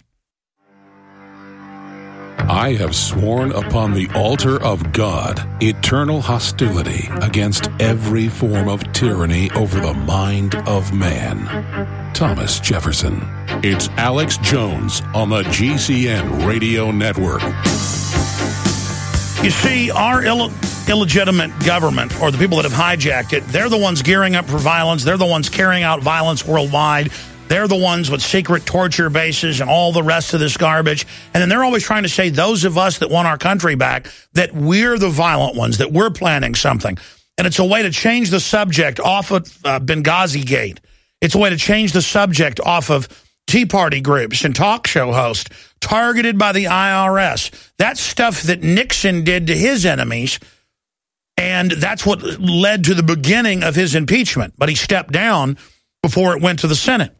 I have sworn upon the altar of God eternal hostility against every form of tyranny over the mind of man. Thomas Jefferson. It's Alex Jones on the GCN Radio Network. You see, illegitimate government, or the people that have hijacked it, they're the ones gearing up for violence. They're the ones carrying out violence worldwide. They're the ones with secret torture bases and all the rest of this garbage. And then they're always trying to say, those of us that want our country back, that we're the violent ones, that we're planning something. And it's a way to change the subject off of Benghazi Gate. It's a way to change the subject off of Tea Party groups and talk show hosts targeted by the IRS. That's stuff that Nixon did to his enemies, and that's what led to the beginning of his impeachment. But he stepped down before it went to the Senate.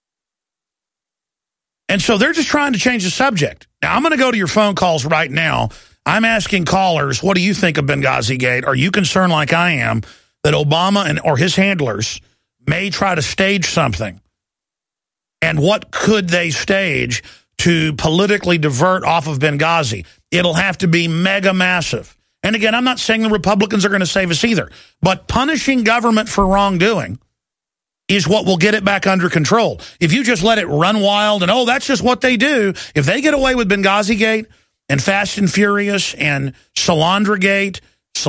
And so they're just trying to change the subject. Now, I'm going to go to your phone calls right now. I'm asking callers, what do you think of Benghazi Gate? Are you concerned like I am that Obama or his handlers may try to stage something? And what could they stage to politically divert off of Benghazi? It'll have to be mega massive. And again, I'm not saying the Republicans are going to save us either, but punishing government for wrongdoing is what will get it back under control. If you just let it run wild and, oh, that's just what they do, if they get away with Benghazi Gate and Fast and Furious and Solyndra Gate,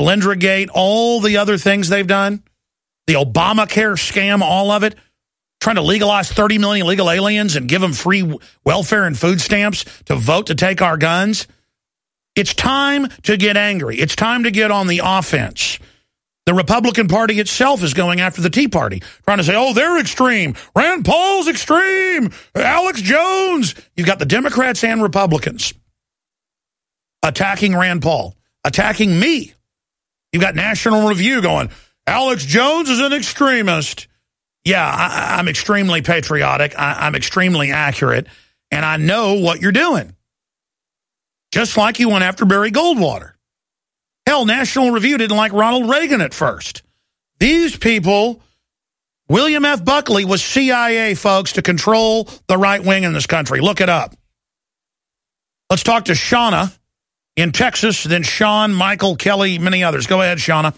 all the other things they've done, the Obamacare scam, all of it, trying to legalize 30 million illegal aliens and give them free welfare and food stamps to vote to take our guns. It's time to get angry. It's time to get on the offense. The Republican Party itself is going after the Tea Party, trying to say, oh, they're extreme. Rand Paul's extreme. Alex Jones. You've got the Democrats and Republicans attacking Rand Paul, attacking me. You've got National Review going, Alex Jones is an extremist. Yeah, I'm extremely patriotic. I'm extremely accurate, and I know what you're doing. Just like you went after Barry Goldwater. Hell, National Review didn't like Ronald Reagan at first. These people, William F. Buckley was CIA, folks, to control the right wing in this country. Look it up. Let's talk to Shauna in Texas, then Sean, Michael, Kelly, many others. Go ahead, Shauna.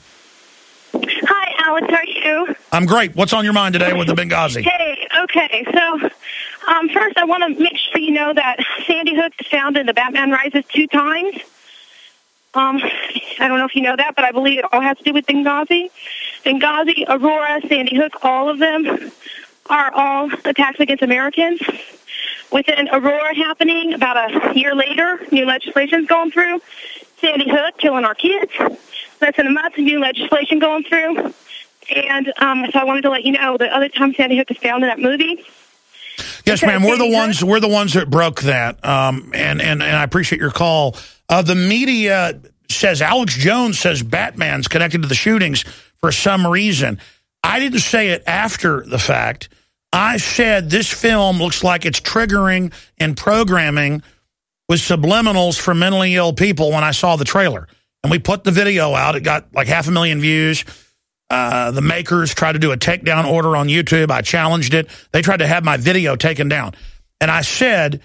Hi, Alex. How are you? I'm great. What's on your mind today with the Benghazi? Hey, okay. So, first, I want to make sure you know that Sandy Hook is found in the Batman Rises 2 times. I don't know if you know that, but I believe it all has to do with Benghazi. Benghazi, Aurora, Sandy Hook, all of them are all attacks against Americans. Within Aurora happening, about a year later, new legislation's going through. Sandy Hook killing our kids. Less than a month, new legislation going through. And so I wanted to let you know the other time Sandy Hook is found in that movie. Yes, ma'am. We're the ones that broke that. And I appreciate your call. The media says Alex Jones says Batman's connected to the shootings for some reason. I didn't say it after the fact. I said this film looks like it's triggering and programming with subliminals for mentally ill people when I saw the trailer. And we put the video out. It got like 500,000 views. The makers tried to do a takedown order on YouTube. I challenged it. They tried to have my video taken down. And I said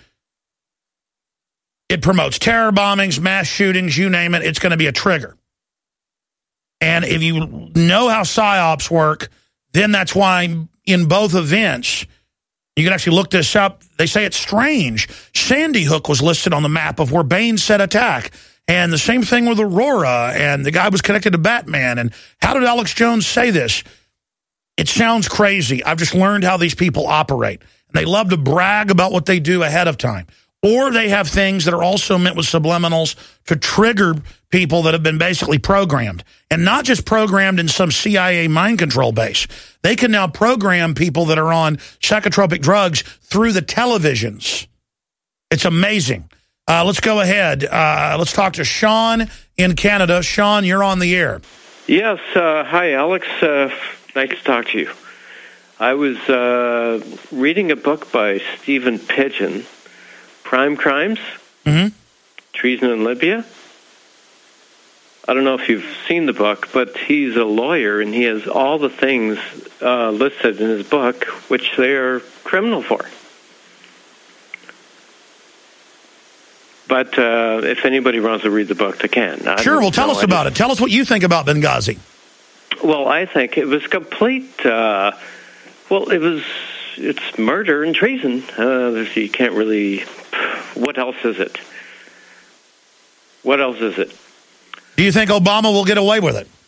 it promotes terror bombings, mass shootings, you name it. It's going to be a trigger. And if you know how PSYOPs work, then that's why in both events, you can actually look this up. They say it's strange. Sandy Hook was listed on the map of where Bain said attack. And the same thing with Aurora, and the guy was connected to Batman. And how did Alex Jones say this? It sounds crazy. I've just learned how these people operate. And they love to brag about what they do ahead of time. Or they have things that are also meant with subliminals to trigger people that have been basically programmed. And not just programmed in some CIA mind control base. They can now program people that are on psychotropic drugs through the televisions. It's amazing. Let's go ahead. Let's talk to Sean in Canada. Sean, you're on the air. Yes. Hi, Alex. Nice to talk to you. I was reading a book by Stephen Pidgeon, Prime Crimes, Treason in Libya. I don't know if you've seen the book, but he's a lawyer, and he has all the things listed in his book which they are criminal for. But if anybody wants to read the book, they can. Sure, well, tell us about it. Tell us what you think about Benghazi. Well, I think it was complete, it's murder and treason. You can't really, what else is it? What else is it? Do you think Obama will get away with it?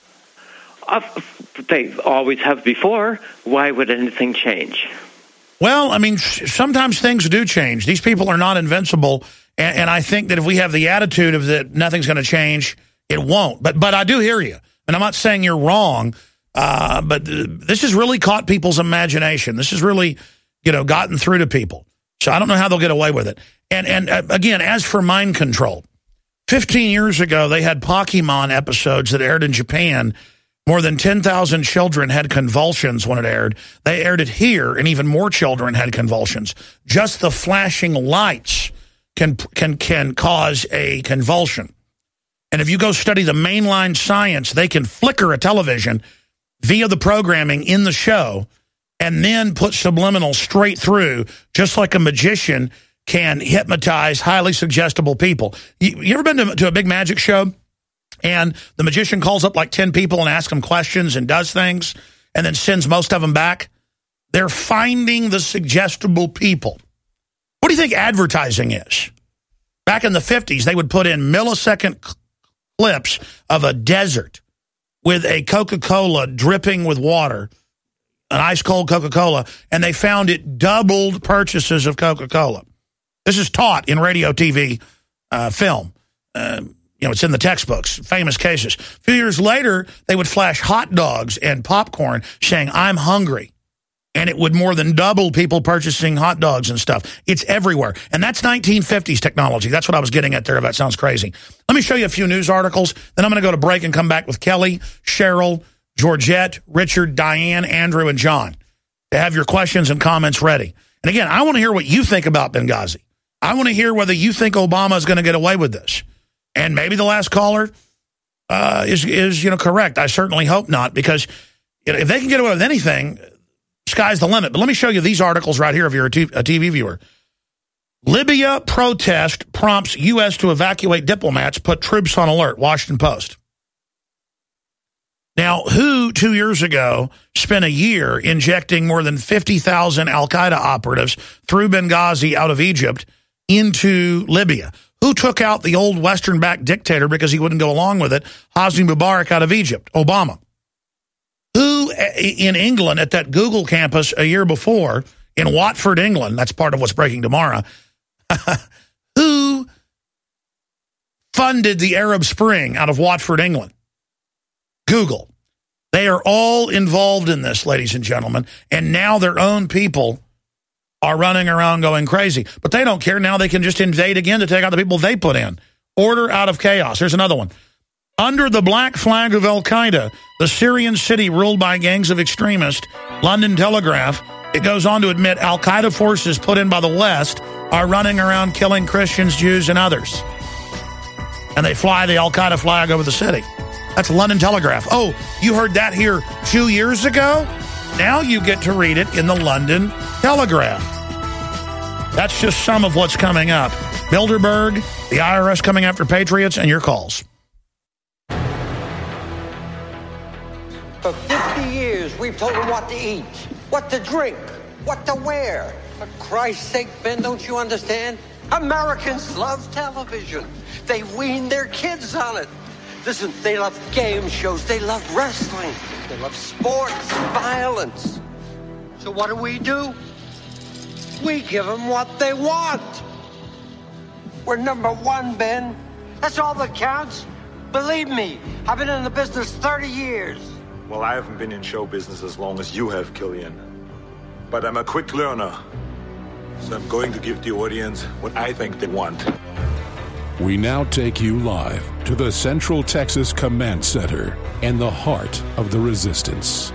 They always have before. Why would anything change? Well, I mean, sometimes things do change. These people are not invincible, and I think that if we have the attitude of that nothing's going to change, it won't. But I do hear you, and I'm not saying you're wrong, but this has really caught people's imagination. This has really, gotten through to people. So I don't know how they'll get away with it. And again, as for mind control, 15 years ago, they had Pokemon episodes that aired in Japan. More than 10,000 children had convulsions when it aired. They aired it here, and even more children had convulsions. Just the flashing lights can cause a convulsion. And if you go study the mainline science, they can flicker a television via the programming in the show and then put subliminal straight through, just like a magician can hypnotize highly suggestible people. You ever been to a big magic show? And the magician calls up like 10 people and asks them questions and does things and then sends most of them back? They're finding the suggestible people. What do you think advertising is? Back in the 50s, they would put in millisecond clips of a desert with a Coca-Cola dripping with water, an ice-cold Coca-Cola, and they found it doubled purchases of Coca-Cola. This is taught in radio, TV, film. It's in the textbooks, famous cases. A few years later, they would flash hot dogs and popcorn saying, I'm hungry. And it would more than double people purchasing hot dogs and stuff. It's everywhere. And that's 1950s technology. That's what I was getting at there, if that sounds crazy. Let me show you a few news articles. Then I'm going to go to break and come back with Kelly, Cheryl, Georgette, Richard, Diane, Andrew, and John to have your questions and comments ready. And again, I want to hear what you think about Benghazi. I want to hear whether you think Obama is going to get away with this. And maybe the last caller is correct. I certainly hope not, because if they can get away with anything, sky's the limit. But let me show you these articles right here if you're a TV viewer. Libya protest prompts U.S. to evacuate diplomats, put troops on alert, Washington Post. Now, who 2 years ago spent a year injecting more than 50,000 al-Qaeda operatives through Benghazi out of Egypt into Libya? Who took out the old Western-backed dictator because he wouldn't go along with it, Hosni Mubarak out of Egypt? Obama. Who in England at that Google campus a year before, in Watford, England, that's part of what's breaking tomorrow, who funded the Arab Spring out of Watford, England? Google. They are all involved in this, ladies and gentlemen, and now their own people are running around going crazy. But they don't care. Now they can just invade again to take out the people they put in. Order out of chaos. Here's another one. Under the black flag of al-Qaeda, the Syrian city ruled by gangs of extremists, London Telegraph, it goes on to admit al-Qaeda forces put in by the West are running around killing Christians, Jews, and others. And they fly the al-Qaeda flag over the city. That's London Telegraph. Oh, you heard that here 2 years ago? Now you get to read it in the London Telegraph. That's just some of what's coming up. Bilderberg, the IRS coming after patriots, and your calls. For 50 years, we've told them what to eat, what to drink, what to wear. For Christ's sake, Ben, don't you understand? Americans love television. They wean their kids on it. Listen, they love game shows. They love wrestling. They love sports, violence. So what do? We give them what they want. We're number one, Ben. That's all that counts. Believe me, I've been in the business 30 years. Well, I haven't been in show business as long as you have, Killian. But I'm a quick learner. So I'm going to give the audience what I think they want. We now take you live to the Central Texas Command Center in the heart of the resistance.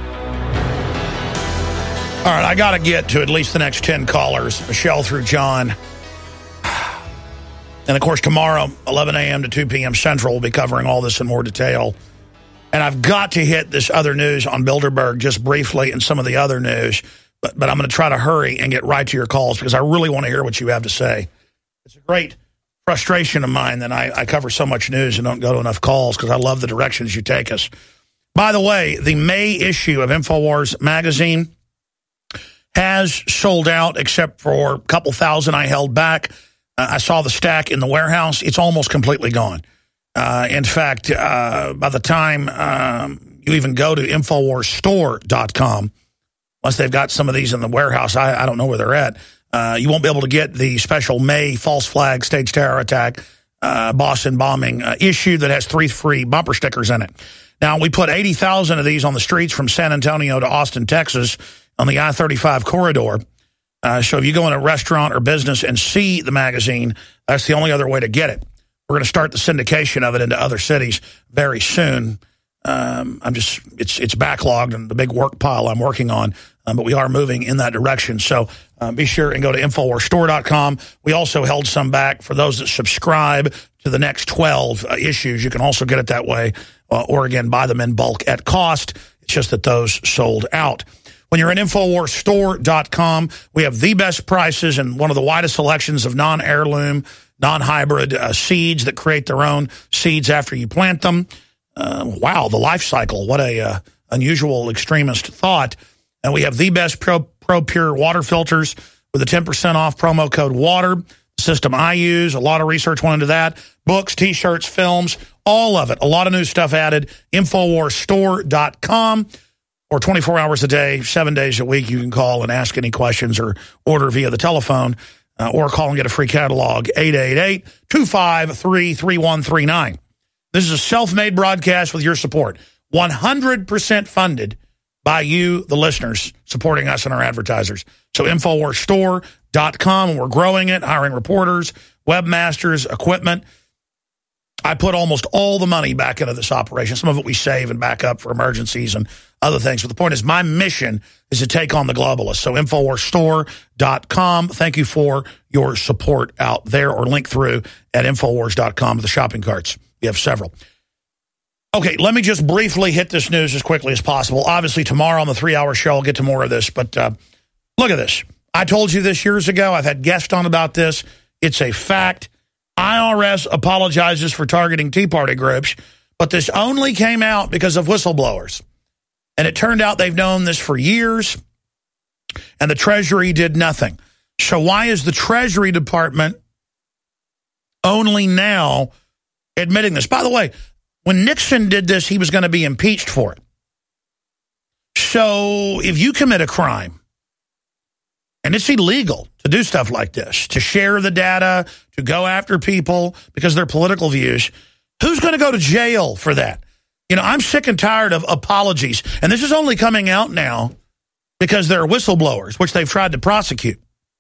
All right, I got to get to at least the next 10 callers, Michelle through John. And, of course, tomorrow, 11 a.m. to 2 p.m. Central, we'll be covering all this in more detail. And I've got to hit this other news on Bilderberg just briefly and some of the other news. But I'm going to try to hurry and get right to your calls because I really want to hear what you have to say. It's a great frustration of mine that I cover so much news and don't go to enough calls because I love the directions you take us. By the way, the May issue of InfoWars magazine has sold out except for a couple thousand I held back. I saw the stack in the warehouse. It's almost completely gone. In fact, by the time you even go to InfoWarsStore.com, once they've got some of these in the warehouse, I don't know where they're at, you won't be able to get the special May false flag stage terror attack Boston bombing issue that has 3 free bumper stickers in it. Now, we put 80,000 of these on the streets from San Antonio to Austin, Texas, on the I-35 corridor. So if you go in a restaurant or business and see the magazine, that's the only other way to get it. We're going to start the syndication of it into other cities very soon. It's backlogged and the big work pile I'm working on, but we are moving in that direction. So be sure and go to InfoWarsStore.com. We also held some back for those that subscribe to the next 12 issues. You can also get it that way, or again, buy them in bulk at cost. It's just that those sold out. When you're at InfoWarsStore.com, we have the best prices and one of the widest selections of non-heirloom, non-hybrid seeds that create their own seeds after you plant them. Wow, the life cycle. What a unusual extremist thought. And we have the best Pro Pure water filters with a 10% off promo code WATER. The system I use, a lot of research went into that. Books, T-shirts, films, all of it. A lot of new stuff added. InfoWarsStore.com. Or 24 hours a day, 7 days a week, you can call and ask any questions or order via the telephone or call and get a free catalog, 888-253-3139. This is a self-made broadcast with your support, 100% funded by you, the listeners, supporting us and our advertisers. So InfoWarsStore.com, and we're growing it, hiring reporters, webmasters, equipment. I put almost all the money back into this operation. Some of it we save and back up for emergencies and other things. But the point is, my mission is to take on the globalists. So InfoWarsStore.com. Thank you for your support out there, or link through at InfoWars.com to the shopping carts. We have several. Okay, let me just briefly hit this news as quickly as possible. Obviously, tomorrow on the 3-hour show, I'll get to more of this. But look at this. I told you this years ago. I've had guests on about this. It's a fact. IRS apologizes for targeting Tea Party groups, but this only came out because of whistleblowers. And it turned out they've known this for years, and the Treasury did nothing. So why is the Treasury Department only now admitting this? By the way, when Nixon did this, he was going to be impeached for it. So if you commit a crime, and it's illegal to do stuff like this, to share the data, to go after people because of their political views, who's going to go to jail for that? You know, I'm sick and tired of apologies. And this is only coming out now because there are whistleblowers, which they've tried to prosecute.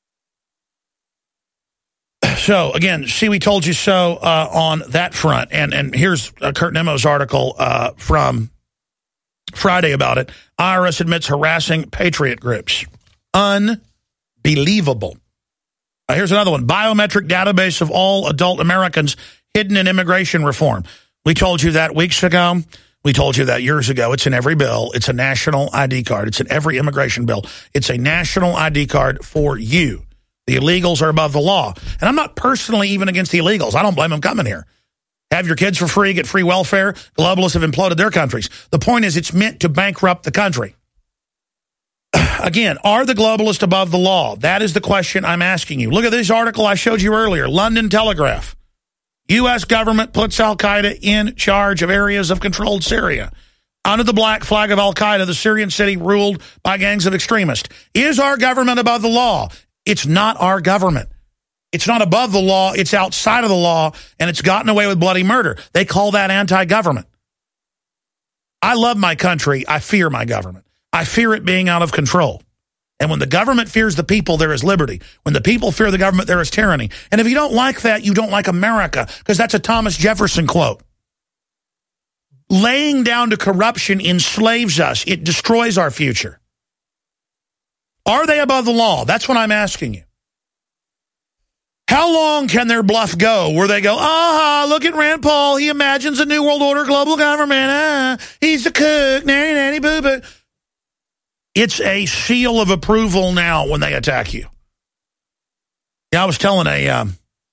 So, again, see, we told you so on that front. And here's Kurt Nemo's article from Friday about it. IRS admits harassing patriot groups. Unbelievable. Here's another one. Biometric database of all adult Americans hidden in immigration reform. We told you that weeks ago. We told you that years ago. It's in every bill. It's a national ID card. It's in every immigration bill. It's a national ID card for you. The illegals are above the law. And I'm not personally even against the illegals. I don't blame them coming here. Have your kids for free, get free welfare. Globalists have imploded their countries. The point is, it's meant to bankrupt the country. Again, are the globalists above the law? That is the question I'm asking you. Look at this article I showed you earlier, London Telegraph. U.S. government puts al-Qaeda in charge of areas of controlled Syria. Under the black flag of al-Qaeda, the Syrian city ruled by gangs of extremists. Is our government above the law? It's not our government. It's not above the law. It's outside of the law, and it's gotten away with bloody murder. They call that anti-government. I love my country. I fear my government. I fear it being out of control. And when the government fears the people, there is liberty. When the people fear the government, there is tyranny. And if you don't like that, you don't like America, because that's a Thomas Jefferson quote. Laying down to corruption enslaves us. It destroys our future. Are they above the law? That's what I'm asking you. How long can their bluff go where they go, look at Rand Paul. He imagines a new world order, global government. He's a cook, nanny, boo-boo. It's a seal of approval now when they attack you. Yeah, I was telling a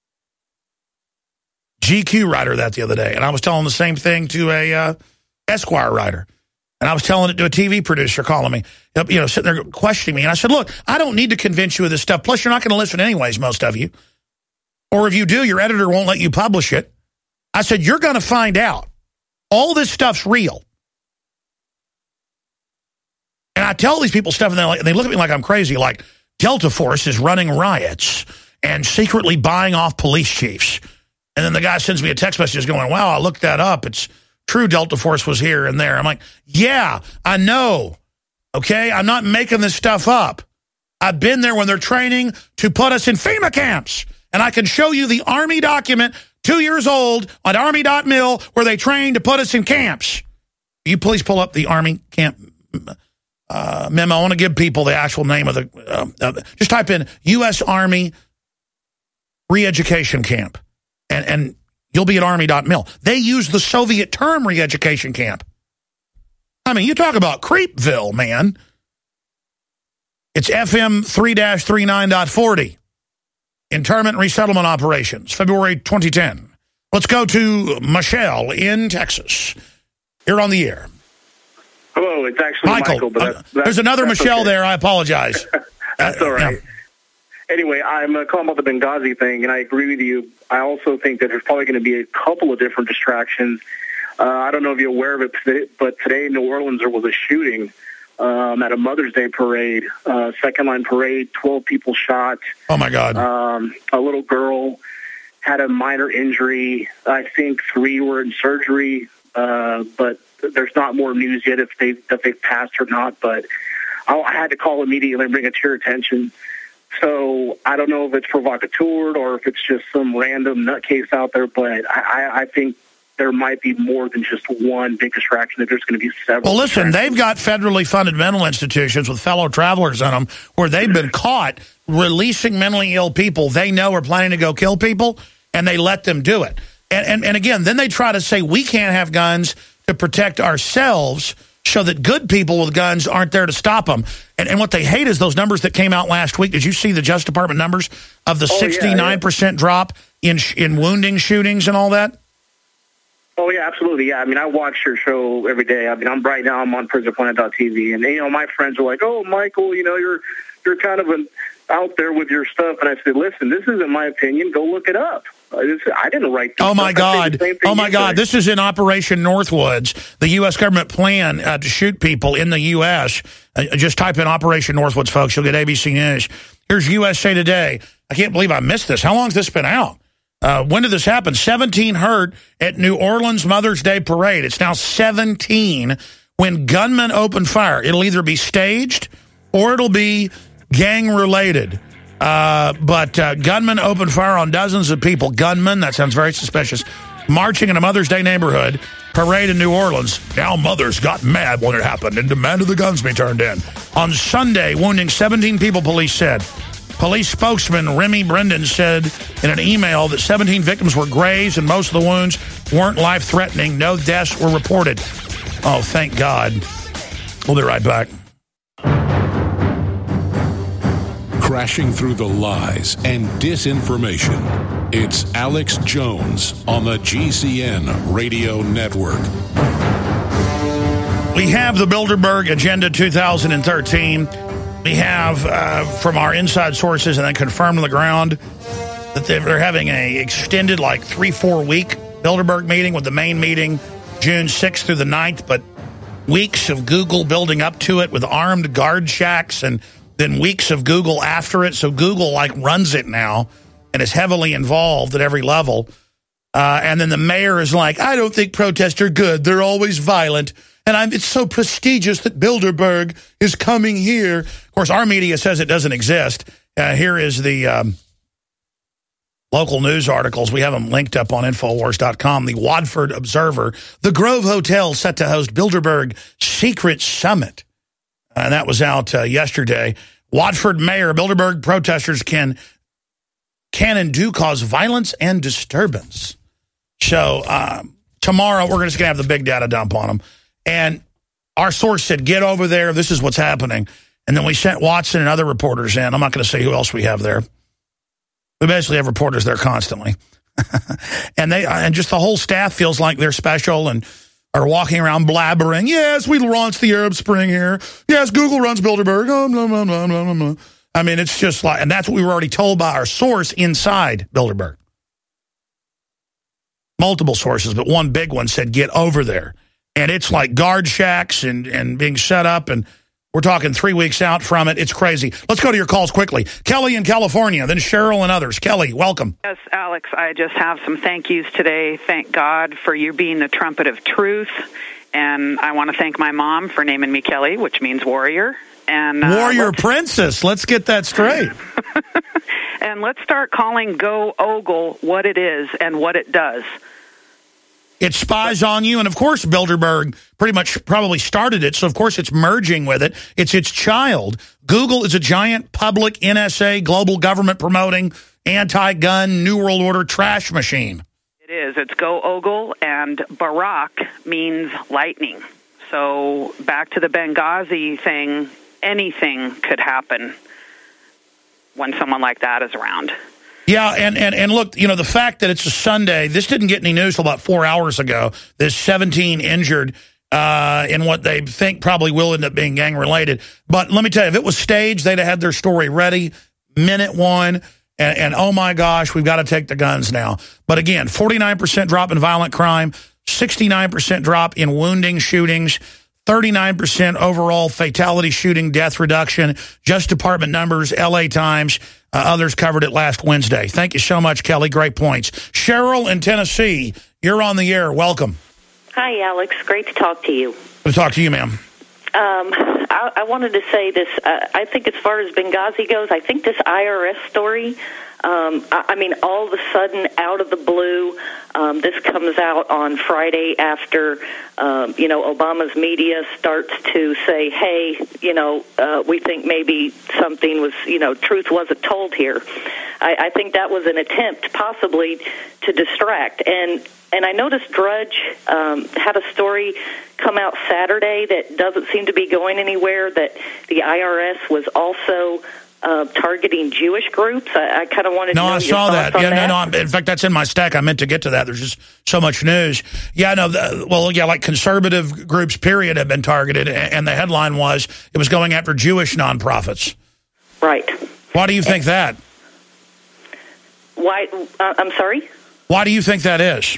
GQ writer that the other day, and I was telling the same thing to a Esquire writer. And I was telling it to a TV producer calling me, sitting there questioning me. And I said, look, I don't need to convince you of this stuff. Plus, you're not going to listen anyways, most of you. Or if you do, your editor won't let you publish it. I said, you're going to find out. All this stuff's real. And I tell these people stuff, and they look at me like I'm crazy, like Delta Force is running riots and secretly buying off police chiefs. And then the guy sends me a text message going, wow, I looked that up. It's true Delta Force was here and there. I'm like, yeah, I know. Okay, I'm not making this stuff up. I've been there when they're training to put us in FEMA camps. And I can show you the Army document, 2 years old, on Army.mil, where they train to put us in camps. Will you please pull up the Army camp memo? I want to give people the actual name of the... just type in U.S. Army re-education camp. And you'll be at Army.mil. They use the Soviet term re-education camp. I mean, you talk about Creepville, man. It's FM 3-39.40. Internment and Resettlement Operations, February 2010. Let's go to Michelle in Texas. You're on the air. Hello, it's actually Michael. But there's another Michelle okay. there. I apologize. That's all right. Yeah. Anyway, I'm calling about the Benghazi thing, and I agree with you. I also think that there's probably going to be a couple of different distractions. I don't know if you're aware of it, but today in New Orleans there was a shooting at a Mother's Day parade, second line parade, 12 people shot. Oh, my God. A little girl had a minor injury. I think 3 were in surgery, but there's not more news yet if they've passed or not. But I had to call immediately and bring it to your attention. So I don't know if it's provocateur or if it's just some random nutcase out there, but I think there might be more than just one big distraction, that there's going to be several. Well, listen, they've got federally funded mental institutions with fellow travelers in them where they've been caught releasing mentally ill people they know are planning to go kill people, and they let them do it. And again, then they try to say we can't have guns to protect ourselves so that good people with guns aren't there to stop them. And what they hate is those numbers that came out last week. Did you see the Justice Department numbers of the 69% drop in wounding shootings and all that? Oh, yeah, absolutely. Yeah, I mean, I watch your show every day. I mean, right now I'm on PrisonPlanet.tv, and, my friends are like, oh, Michael, you're kind of out there with your stuff. And I said, listen, this isn't my opinion. Go look it up. I didn't write this. Oh, my God. Oh, my God. This is in Operation Northwoods, the U.S. government plan to shoot people in the U.S. Just type in Operation Northwoods, folks. You'll get ABC News. Here's USA Today. I can't believe I missed this. How long has this been out? When did this happen? 17 hurt at New Orleans Mother's Day Parade. It's now 17 when gunmen open fire. It'll either be staged or it'll be gang-related. But gunmen open fire on dozens of people. Gunmen, that sounds very suspicious. Marching in a Mother's Day neighborhood parade in New Orleans. Now mothers got mad when it happened and demanded the guns be turned in. On Sunday, wounding 17 people, police said. Police spokesman Remy Brendan said in an email that 17 victims were grazed and most of the wounds weren't life-threatening. No deaths were reported. Oh, thank God. We'll be right back. Crashing through the lies and disinformation. It's Alex Jones on the GCN Radio Network. We have the Bilderberg Agenda 2013. We have, from our inside sources and then confirmed on the ground, that they're having a extended, 3-4 week Bilderberg meeting, with the main meeting June 6th through the 9th, but weeks of Google building up to it with armed guard shacks, and then weeks of Google after it. So Google runs it now and is heavily involved at every level. And then the mayor is like, I don't think protests are good. They're always violent. And it's so prestigious that Bilderberg is coming here. Of course, our media says it doesn't exist. Here is the local news articles. We have them linked up on Infowars.com. The Watford Observer. The Grove Hotel set to host Bilderberg Secret Summit. And that was out yesterday. Watford Mayor, Bilderberg protesters can and do cause violence and disturbance. So tomorrow we're just going to have the big data dump on them. And our source said, get over there. This is what's happening. And then we sent Watson and other reporters in. I'm not going to say who else we have there. We basically have reporters there constantly. and just the whole staff feels like they're special and are walking around blabbering. Yes, we launched the Arab Spring here. Yes, Google runs Bilderberg. Blah, blah, blah, blah, blah, blah. I mean, it's just and that's what we were already told by our source inside Bilderberg. multiple sources, but one big one said, get over there. And it's like guard shacks and being set up, and we're talking 3 weeks out from it. It's crazy. Let's go to your calls quickly. Kelly in California, then Cheryl and others. Kelly, welcome. Yes, Alex, I just have some thank yous today. Thank God for you being the trumpet of truth. And I want to thank my mom for naming me Kelly, which means warrior. And warrior princess. Let's get that straight. And let's start calling Go Ogle what it is and what it does. It spies on you, and of course Bilderberg pretty much probably started it, so of course it's merging with it. It's its child. Google is a giant public NSA, global government promoting, anti-gun, New World Order trash machine. It is. It's Go Ogle, and Barack means lightning. So back to the Benghazi thing, anything could happen when someone like that is around. Yeah, and look, you know, the fact that it's a Sunday, this didn't get any news till about 4 hours ago. There's 17 injured in what they think probably will end up being gang-related. But let me tell you, if it was staged, they'd have had their story ready, minute one, and oh my gosh, we've got to take the guns now. But again, 49% drop in violent crime, 69% drop in wounding shootings, 39% overall fatality shooting death reduction, just department numbers, LA Times. Others covered it last Wednesday. Thank you so much, Kelly. Great points. Cheryl in Tennessee, you're on the air. Welcome. Hi, Alex. Great to talk to you. Good to talk to you, ma'am. I wanted to say this. I think as far as Benghazi goes, I think this IRS story, I mean, all of a sudden, out of the blue, this comes out on Friday after, Obama's media starts to say, hey, we think maybe something was, truth wasn't told here. I think that was an attempt possibly to distract. And I noticed Drudge had a story come out Saturday that doesn't seem to be going anywhere, that the IRS was also targeting Jewish groups. I kind of wanted to know I saw that. Yeah, that. No. In fact, that's in my stack. I meant to get to that. There's just so much news. Yeah, no. Like conservative groups, period, have been targeted, and the headline was it was going after Jewish nonprofits. Right. Why do you think that? Why? I'm sorry? Why do you think that is?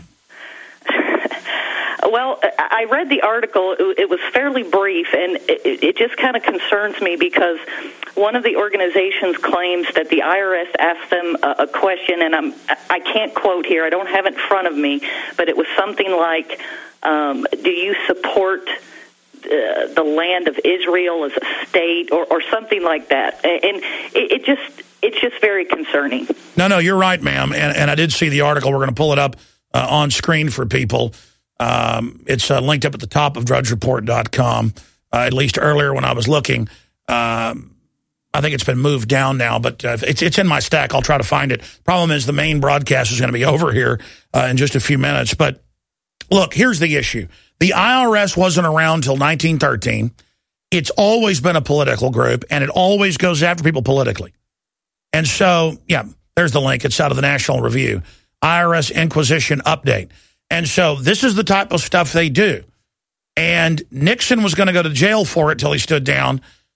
Well, I read the article. It was fairly brief, and it just kind of concerns me because one of the organizations claims that the IRS asked them a question, and I can't quote here. I don't have it in front of me, but it was something like, do you support the land of Israel as a state or something like that? And it's just very concerning. No, you're right, ma'am. And I did see the article. We're going to pull it up on screen for people. It's linked up at the top of drudgereport.com, at least earlier when I was looking. I think it's been moved down now, but it's in my stack. I'll try to find it. Problem is the main broadcast is going to be over here in just a few minutes. But look, here's the issue. The IRS wasn't around until 1913. It's always been a political group, and it always goes after people politically. And so, yeah, there's the link. It's out of the National Review. IRS Inquisition Update. And so this is the type of stuff they do. And Nixon was going to go to jail for it till he stood down.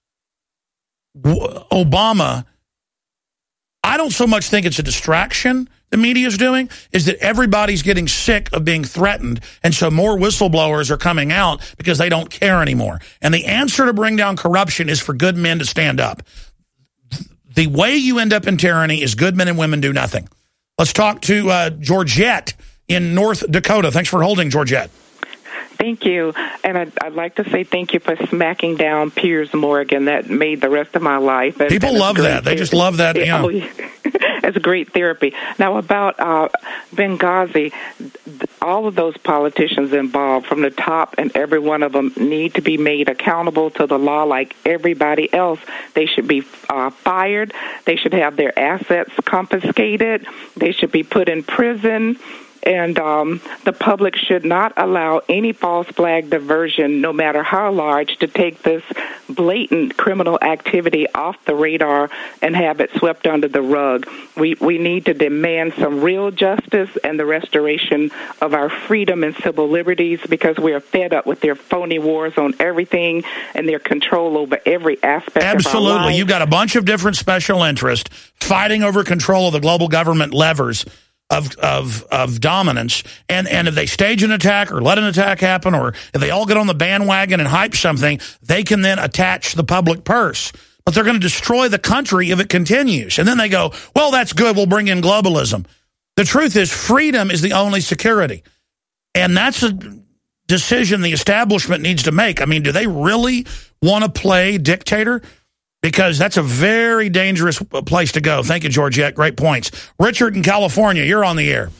Obama, I don't so much think it's a distraction the media's doing, is that everybody's getting sick of being threatened, and so more whistleblowers are coming out because they don't care anymore. And the answer to bring down corruption is for good men to stand up. The way you end up in tyranny is good men and women do nothing. Let's talk to Georgette in North Dakota. Thanks for holding, Georgette. Thank you. And I'd like to say thank you for smacking down Piers Morgan. That made the rest of my life. People love that. They just love that. You know. It's great therapy. Now, about Benghazi, all of those politicians involved from the top, and every one of them need to be made accountable to the law like everybody else. They should be fired. They should have their assets confiscated. They should be put in prison. And the public should not allow any false flag diversion, no matter how large, to take this blatant criminal activity off the radar and have it swept under the rug. We need to demand some real justice and the restoration of our freedom and civil liberties, because we are fed up with their phony wars on everything and their control over every aspect of our lives. Absolutely. You've got a bunch of different special interests fighting over control of the global government levers. of dominance, and if they stage an attack or let an attack happen, or if they all get on the bandwagon and hype something, they can then attach the public purse. But they're going to destroy the country if it continues. And then they go, well, that's good, we'll bring in globalism. The truth is, freedom is the only security. And that's a decision the establishment needs to make. I mean, do they really want to play dictator? Because that's a very dangerous place to go. Thank you, Georgette. Great points. Richard in California, you're on the air.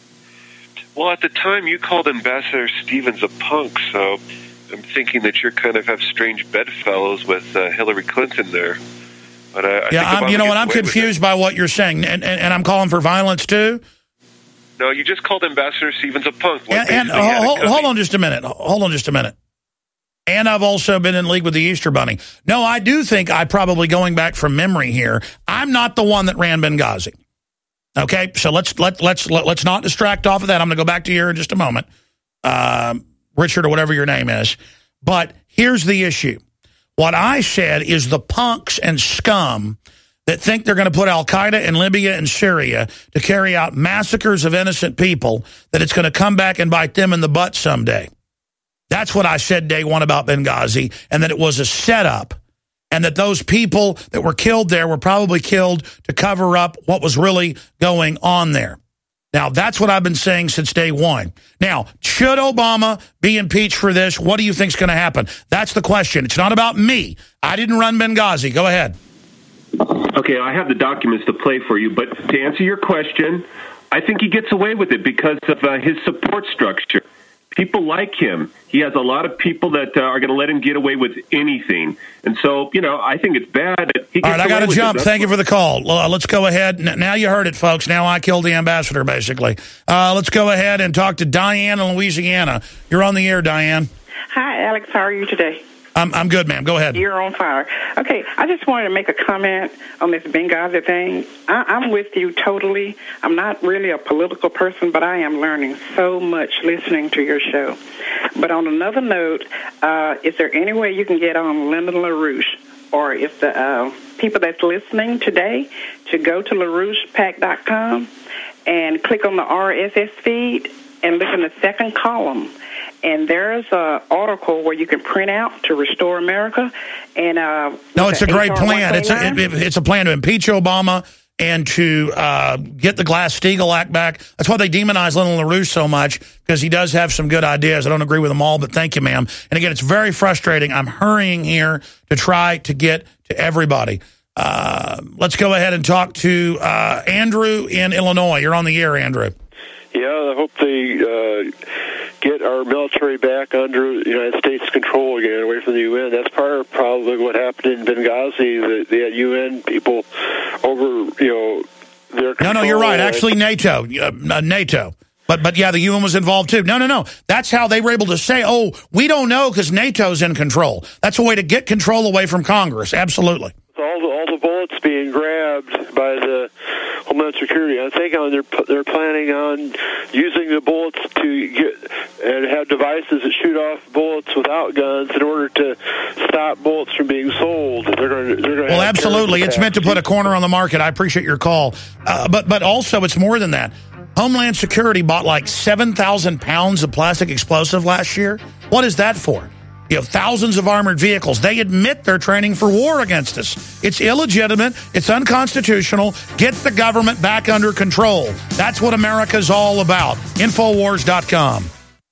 Well, at the time, you called Ambassador Stevens a punk, so I'm thinking that you kind of have strange bedfellows with Hillary Clinton there. But I'm confused by what you're saying, and I'm calling for violence too. No, you just called Ambassador Stevens a punk. Hold on just a minute. And I've also been in league with the Easter Bunny. No, I do think probably going back from memory here, I'm not the one that ran Benghazi. Okay, so let's not distract off of that. I'm going to go back to you in just a moment, Richard or whatever your name is. But here's the issue. What I said is the punks and scum that think they're going to put al-Qaeda in Libya and Syria to carry out massacres of innocent people, that it's going to come back and bite them in the butt someday. That's what I said day one about Benghazi, and that it was a setup, and that those people that were killed there were probably killed to cover up what was really going on there. Now, that's what I've been saying since day one. Now, should Obama be impeached for this? What do you think's going to happen? That's the question. It's not about me. I didn't run Benghazi. Go ahead. Okay, I have the documents to play for you, but to answer your question, I think he gets away with it because of his support structure. People like him. He has a lot of people that are going to let him get away with anything. And so, I think it's bad. All right, I got to jump. Thank you for the call. Let's go ahead. Now you heard it, folks. Now I killed the ambassador, basically. Let's go ahead and talk to Diane in Louisiana. You're on the air, Diane. Hi, Alex. How are you today? I'm good, ma'am. Go ahead. You're on fire. Okay, I just wanted to make a comment on this Benghazi thing. I'm with you totally. I'm not really a political person, but I am learning so much listening to your show. But on another note, is there any way you can get on Lyndon LaRouche, or if the people that's listening today, to go to LaRouchePAC.com and click on the RSS feed and look in the second column. And there's an article where you can print out to restore America. And no, it's a great plan. It's a plan to impeach Obama and to get the Glass-Steagall Act back. That's why they demonize Lyndon LaRouche so much, because he does have some good ideas. I don't agree with them all, but thank you, ma'am. And again, it's very frustrating. I'm hurrying here to try to get to everybody. Let's go ahead and talk to Andrew in Illinois. You're on the air, Andrew. Yeah, I hope they get our military back under United States control again, away from the UN. That's part of probably what happened in Benghazi. They had UN people over, their control. No, you're right. Actually, NATO. But yeah, the UN was involved too. No. That's how they were able to say, oh, we don't know because NATO's in control. That's a way to get control away from Congress. Absolutely. All the bullets being grabbed by the Homeland Security. I think they're planning on using the bullets to get and have devices that shoot off bullets without guns in order to stop bullets from being sold. They're going to. Well, absolutely. It's meant to put a corner on the market. I appreciate your call, but also it's more than that. Homeland Security bought like 7,000 pounds of plastic explosive last year. What is that for? Thousands of armored vehicles. They admit they're training for war against us. It's illegitimate. It's unconstitutional. Get the government back under control. That's what America's all about. Infowars.com.